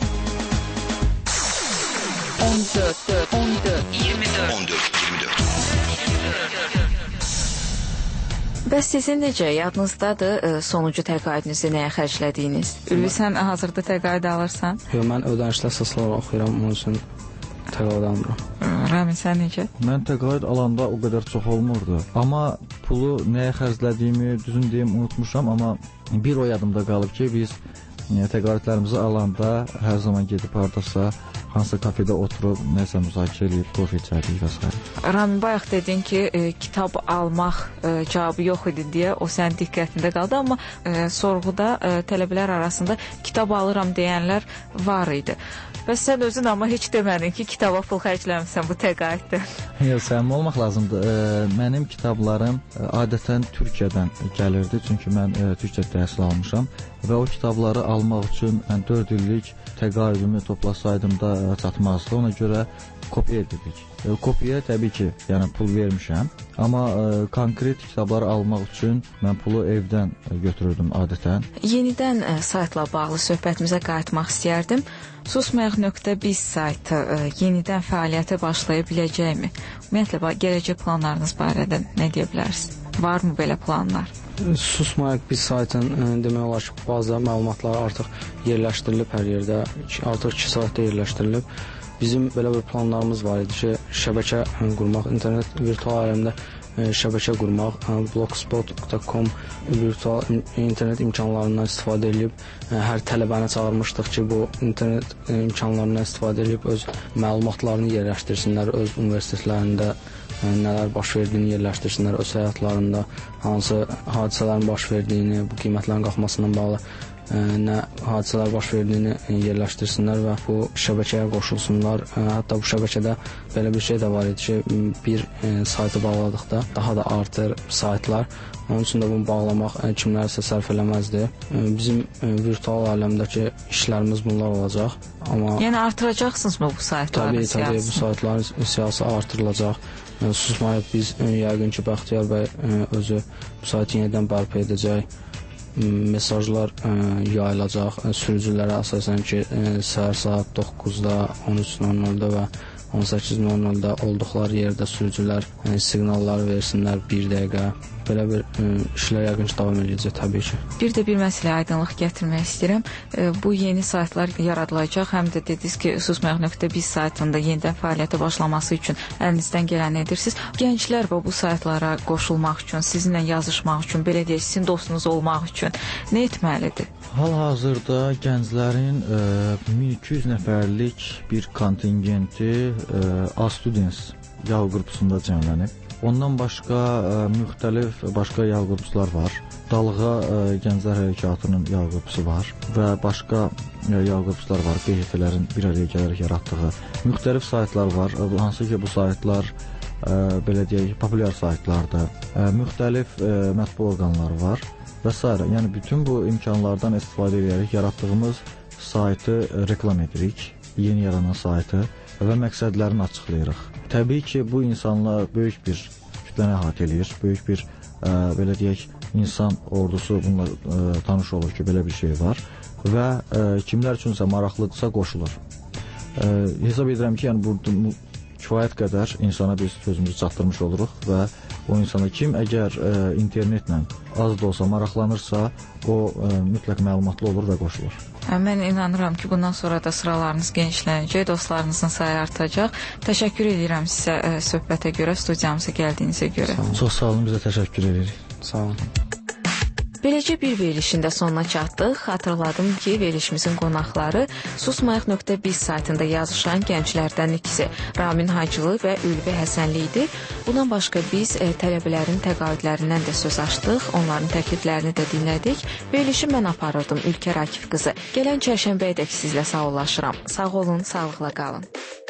on dörd, on dörd, iyirmi dörd.
on dörd, iyirmi dörd.
Bəs sizin necə yadınızdadır sonuncu təqaüdünüzü nəyə xərclədiyiniz? Ülvi, sən hazırda təqaüd alırsan?
Yox, mən ödənişli əsaslar oxuyuram, onun üçün təqaüd almıram.
Ramin, sən necə?
Mən təqaüd alanda o qədər çox olmurdu. Amma pulu nəyə xərclədiyimi, düzün deyim, unutmuşam. Amma bir o yadımda qalıb ki, biz təqaüdlərimizi alanda hər zaman gedib hardasa hansısa kafedə oturub nəsə müzakirə edib, qof içərdik və s.
Ramin, bayaq dedin ki, e, kitab almaq e, cavabı yox idi deyə o sənin diqqətində qaldı, amma e, sorğuda e, tələbələr arasında kitab alıram deyənlər var idi. Bəs sən özün amma heç demədin ki, kitaba pul xərcləmirsən bu təqaüddə.
Yox, səmimi olmaq lazımdır. E, mənim kitablarım e, adətən Türkiyədən gəlirdi, çünki mən e, Türkçə təhsil almışam və o kitabları almaq üçün mən dörd illik təqaüdümü toplasaydım da çatmazdı. Ona görə kopya etdik. E, kopyaya təbii ki, yəni pul vermişəm, amma e, konkret kitabları almaq üçün mən pulu evdən e, götürürdüm adətən.
Yenidən e, saytla bağlı söhbətimizə qayıtmaq istəyərdim. Susmayaq nöqtə biz saytı e, yenidən fəaliyyətə başlaya biləcəkmi? Ümumiyyətlə, gələcək planlarınız barədə nə deyə bilərsiniz? Varmı belə planlar?
Susmayaq biz saytın demək olar ki, bazı məlumatlar artıq yerləşdirilib hər yerdə, artıq iki saytda yerləşdirilib. Bizim belə bir planlarımız var idi ki, şəbəkə qurmaq, internet virtual aləmdə şəbəkə qurmaq, blogspot nöqtə com virtual internet imkanlarından istifadə edib hər tələbəni çağırmışdıq ki, bu internet imkanlarından istifadə edib öz məlumatlarını yerləşdirsinlər, öz universitetlərində nələr baş verdiyini yerləşdirsinlər, öz həyatlarında hansı hadisələrin baş verdiyini, bu qiymətlərin qalxmasından bağlı nə hadisələr baş verdiyini yerləşdirsinlər və bu şəbəkəyə qoşulsunlar. Hətta bu şəbəkədə belə bir şey də var idi ki, bir saytı bağladıqda daha da artır saytlar. Onun üçün də bunu bağlamaq kimlərsə sərf eləməzdi. Bizim virtual aləmdəki işlərimiz bunlar olacaq. Amma
yəni artıracaqsınızmı bu saytların
tabii,
siyasını?
Tabii, bu saytların siyasi artırılacaq. Susmayıb biz yəqin ki, Bəxtiyar bəy özü bu saytı yenidən bərpa edəcək. Mesajlar yayılacaq sürücülərə əsasən ki, səhər saat doqquzda, on üç nöl nöldə və on səkkiz nöl nöldə olduqları yerdə sürücülər siqnalları versinlər bir dəqiqə. Belə bir işlər yəqin ki, davam edəcək təbii ki.
Bir də bir məsələ aydınlıq gətirmək istəyirəm. Bu yeni saytlar yaradılacaq. Həm də dediniz ki, susmayaq nöqtə biz saytında yenidən fəaliyyətə başlaması üçün əlinizdən gələni edirsiniz. Gənclər və bu saytlara qoşulmaq üçün, sizinlə yazışmaq üçün, belə deyək, sizin dostunuz olmaq üçün nə etməlidir?
Hal-hazırda gənclərin min iki yüz nəfərlik bir kontingenti A-Students yağ qrupsunda cəmlənib. Ondan başqa ə, müxtəlif başqa yağ qrupslar var. Dalğa ə, Gənclər Hərəkatının yağ qrupsu var və başqa ə, yağ qrupslar var, B H T-lərin bir araya gələrək yaratdığı. Müxtəlif saytlar var, hansı ki bu saytlar ə, belə deyək, populyar saytlardır. Ə, müxtəlif ə, mətbu orqanlar var və s. Yəni bütün bu imkanlardan istifadə edərək yaratdığımız saytı reklam edirik, yeni yaranan saytı və məqsədlərini açıqlayırıq. Təbii ki, bu insanlar böyük bir kütləni əhatə eləyir, böyük bir ə, belə deyək, insan ordusu bununla ə, tanış olur ki, belə bir şey var və ə, kimlər üçünsə maraqlıdırsa qoşulur. Ə, hesab edirəm ki, yəni burada kifayət qədər insana biz sözümüzü çatdırmış oluruq və o insana kim əgər ə, internetlə az da olsa maraqlanırsa, o ə, mütləq məlumatlı olur və qoşulur.
Mən inanıram ki, bundan sonra da sıralarınız genişlənəcək, dostlarınızın sayı artacaq. Təşəkkür edirəm sizə ə, söhbətə görə, studiyamıza gəldiyinizə görə.
Çox sağ olun, bizə təşəkkür edirik.
Sağ olun.
Beləcə bir verilişin də sonuna çatdıq. Xatırladım ki, verilişimizin qonaqları susmayıq nöqtə biz saytında yazışan gənclərdən ikisi Ramin Hacılı və Ülvi Həsənli idi. Bundan başqa biz e, tələbələrin təqaüdlərindən də söz açdıq, onların təkliflərini də dinlədik. Verilişi mən aparırdım, Ülkər Akif qızı. Gələn çərşənbəyədək sizlə sağollaşıram. Sağ olun, sağlıqla qalın.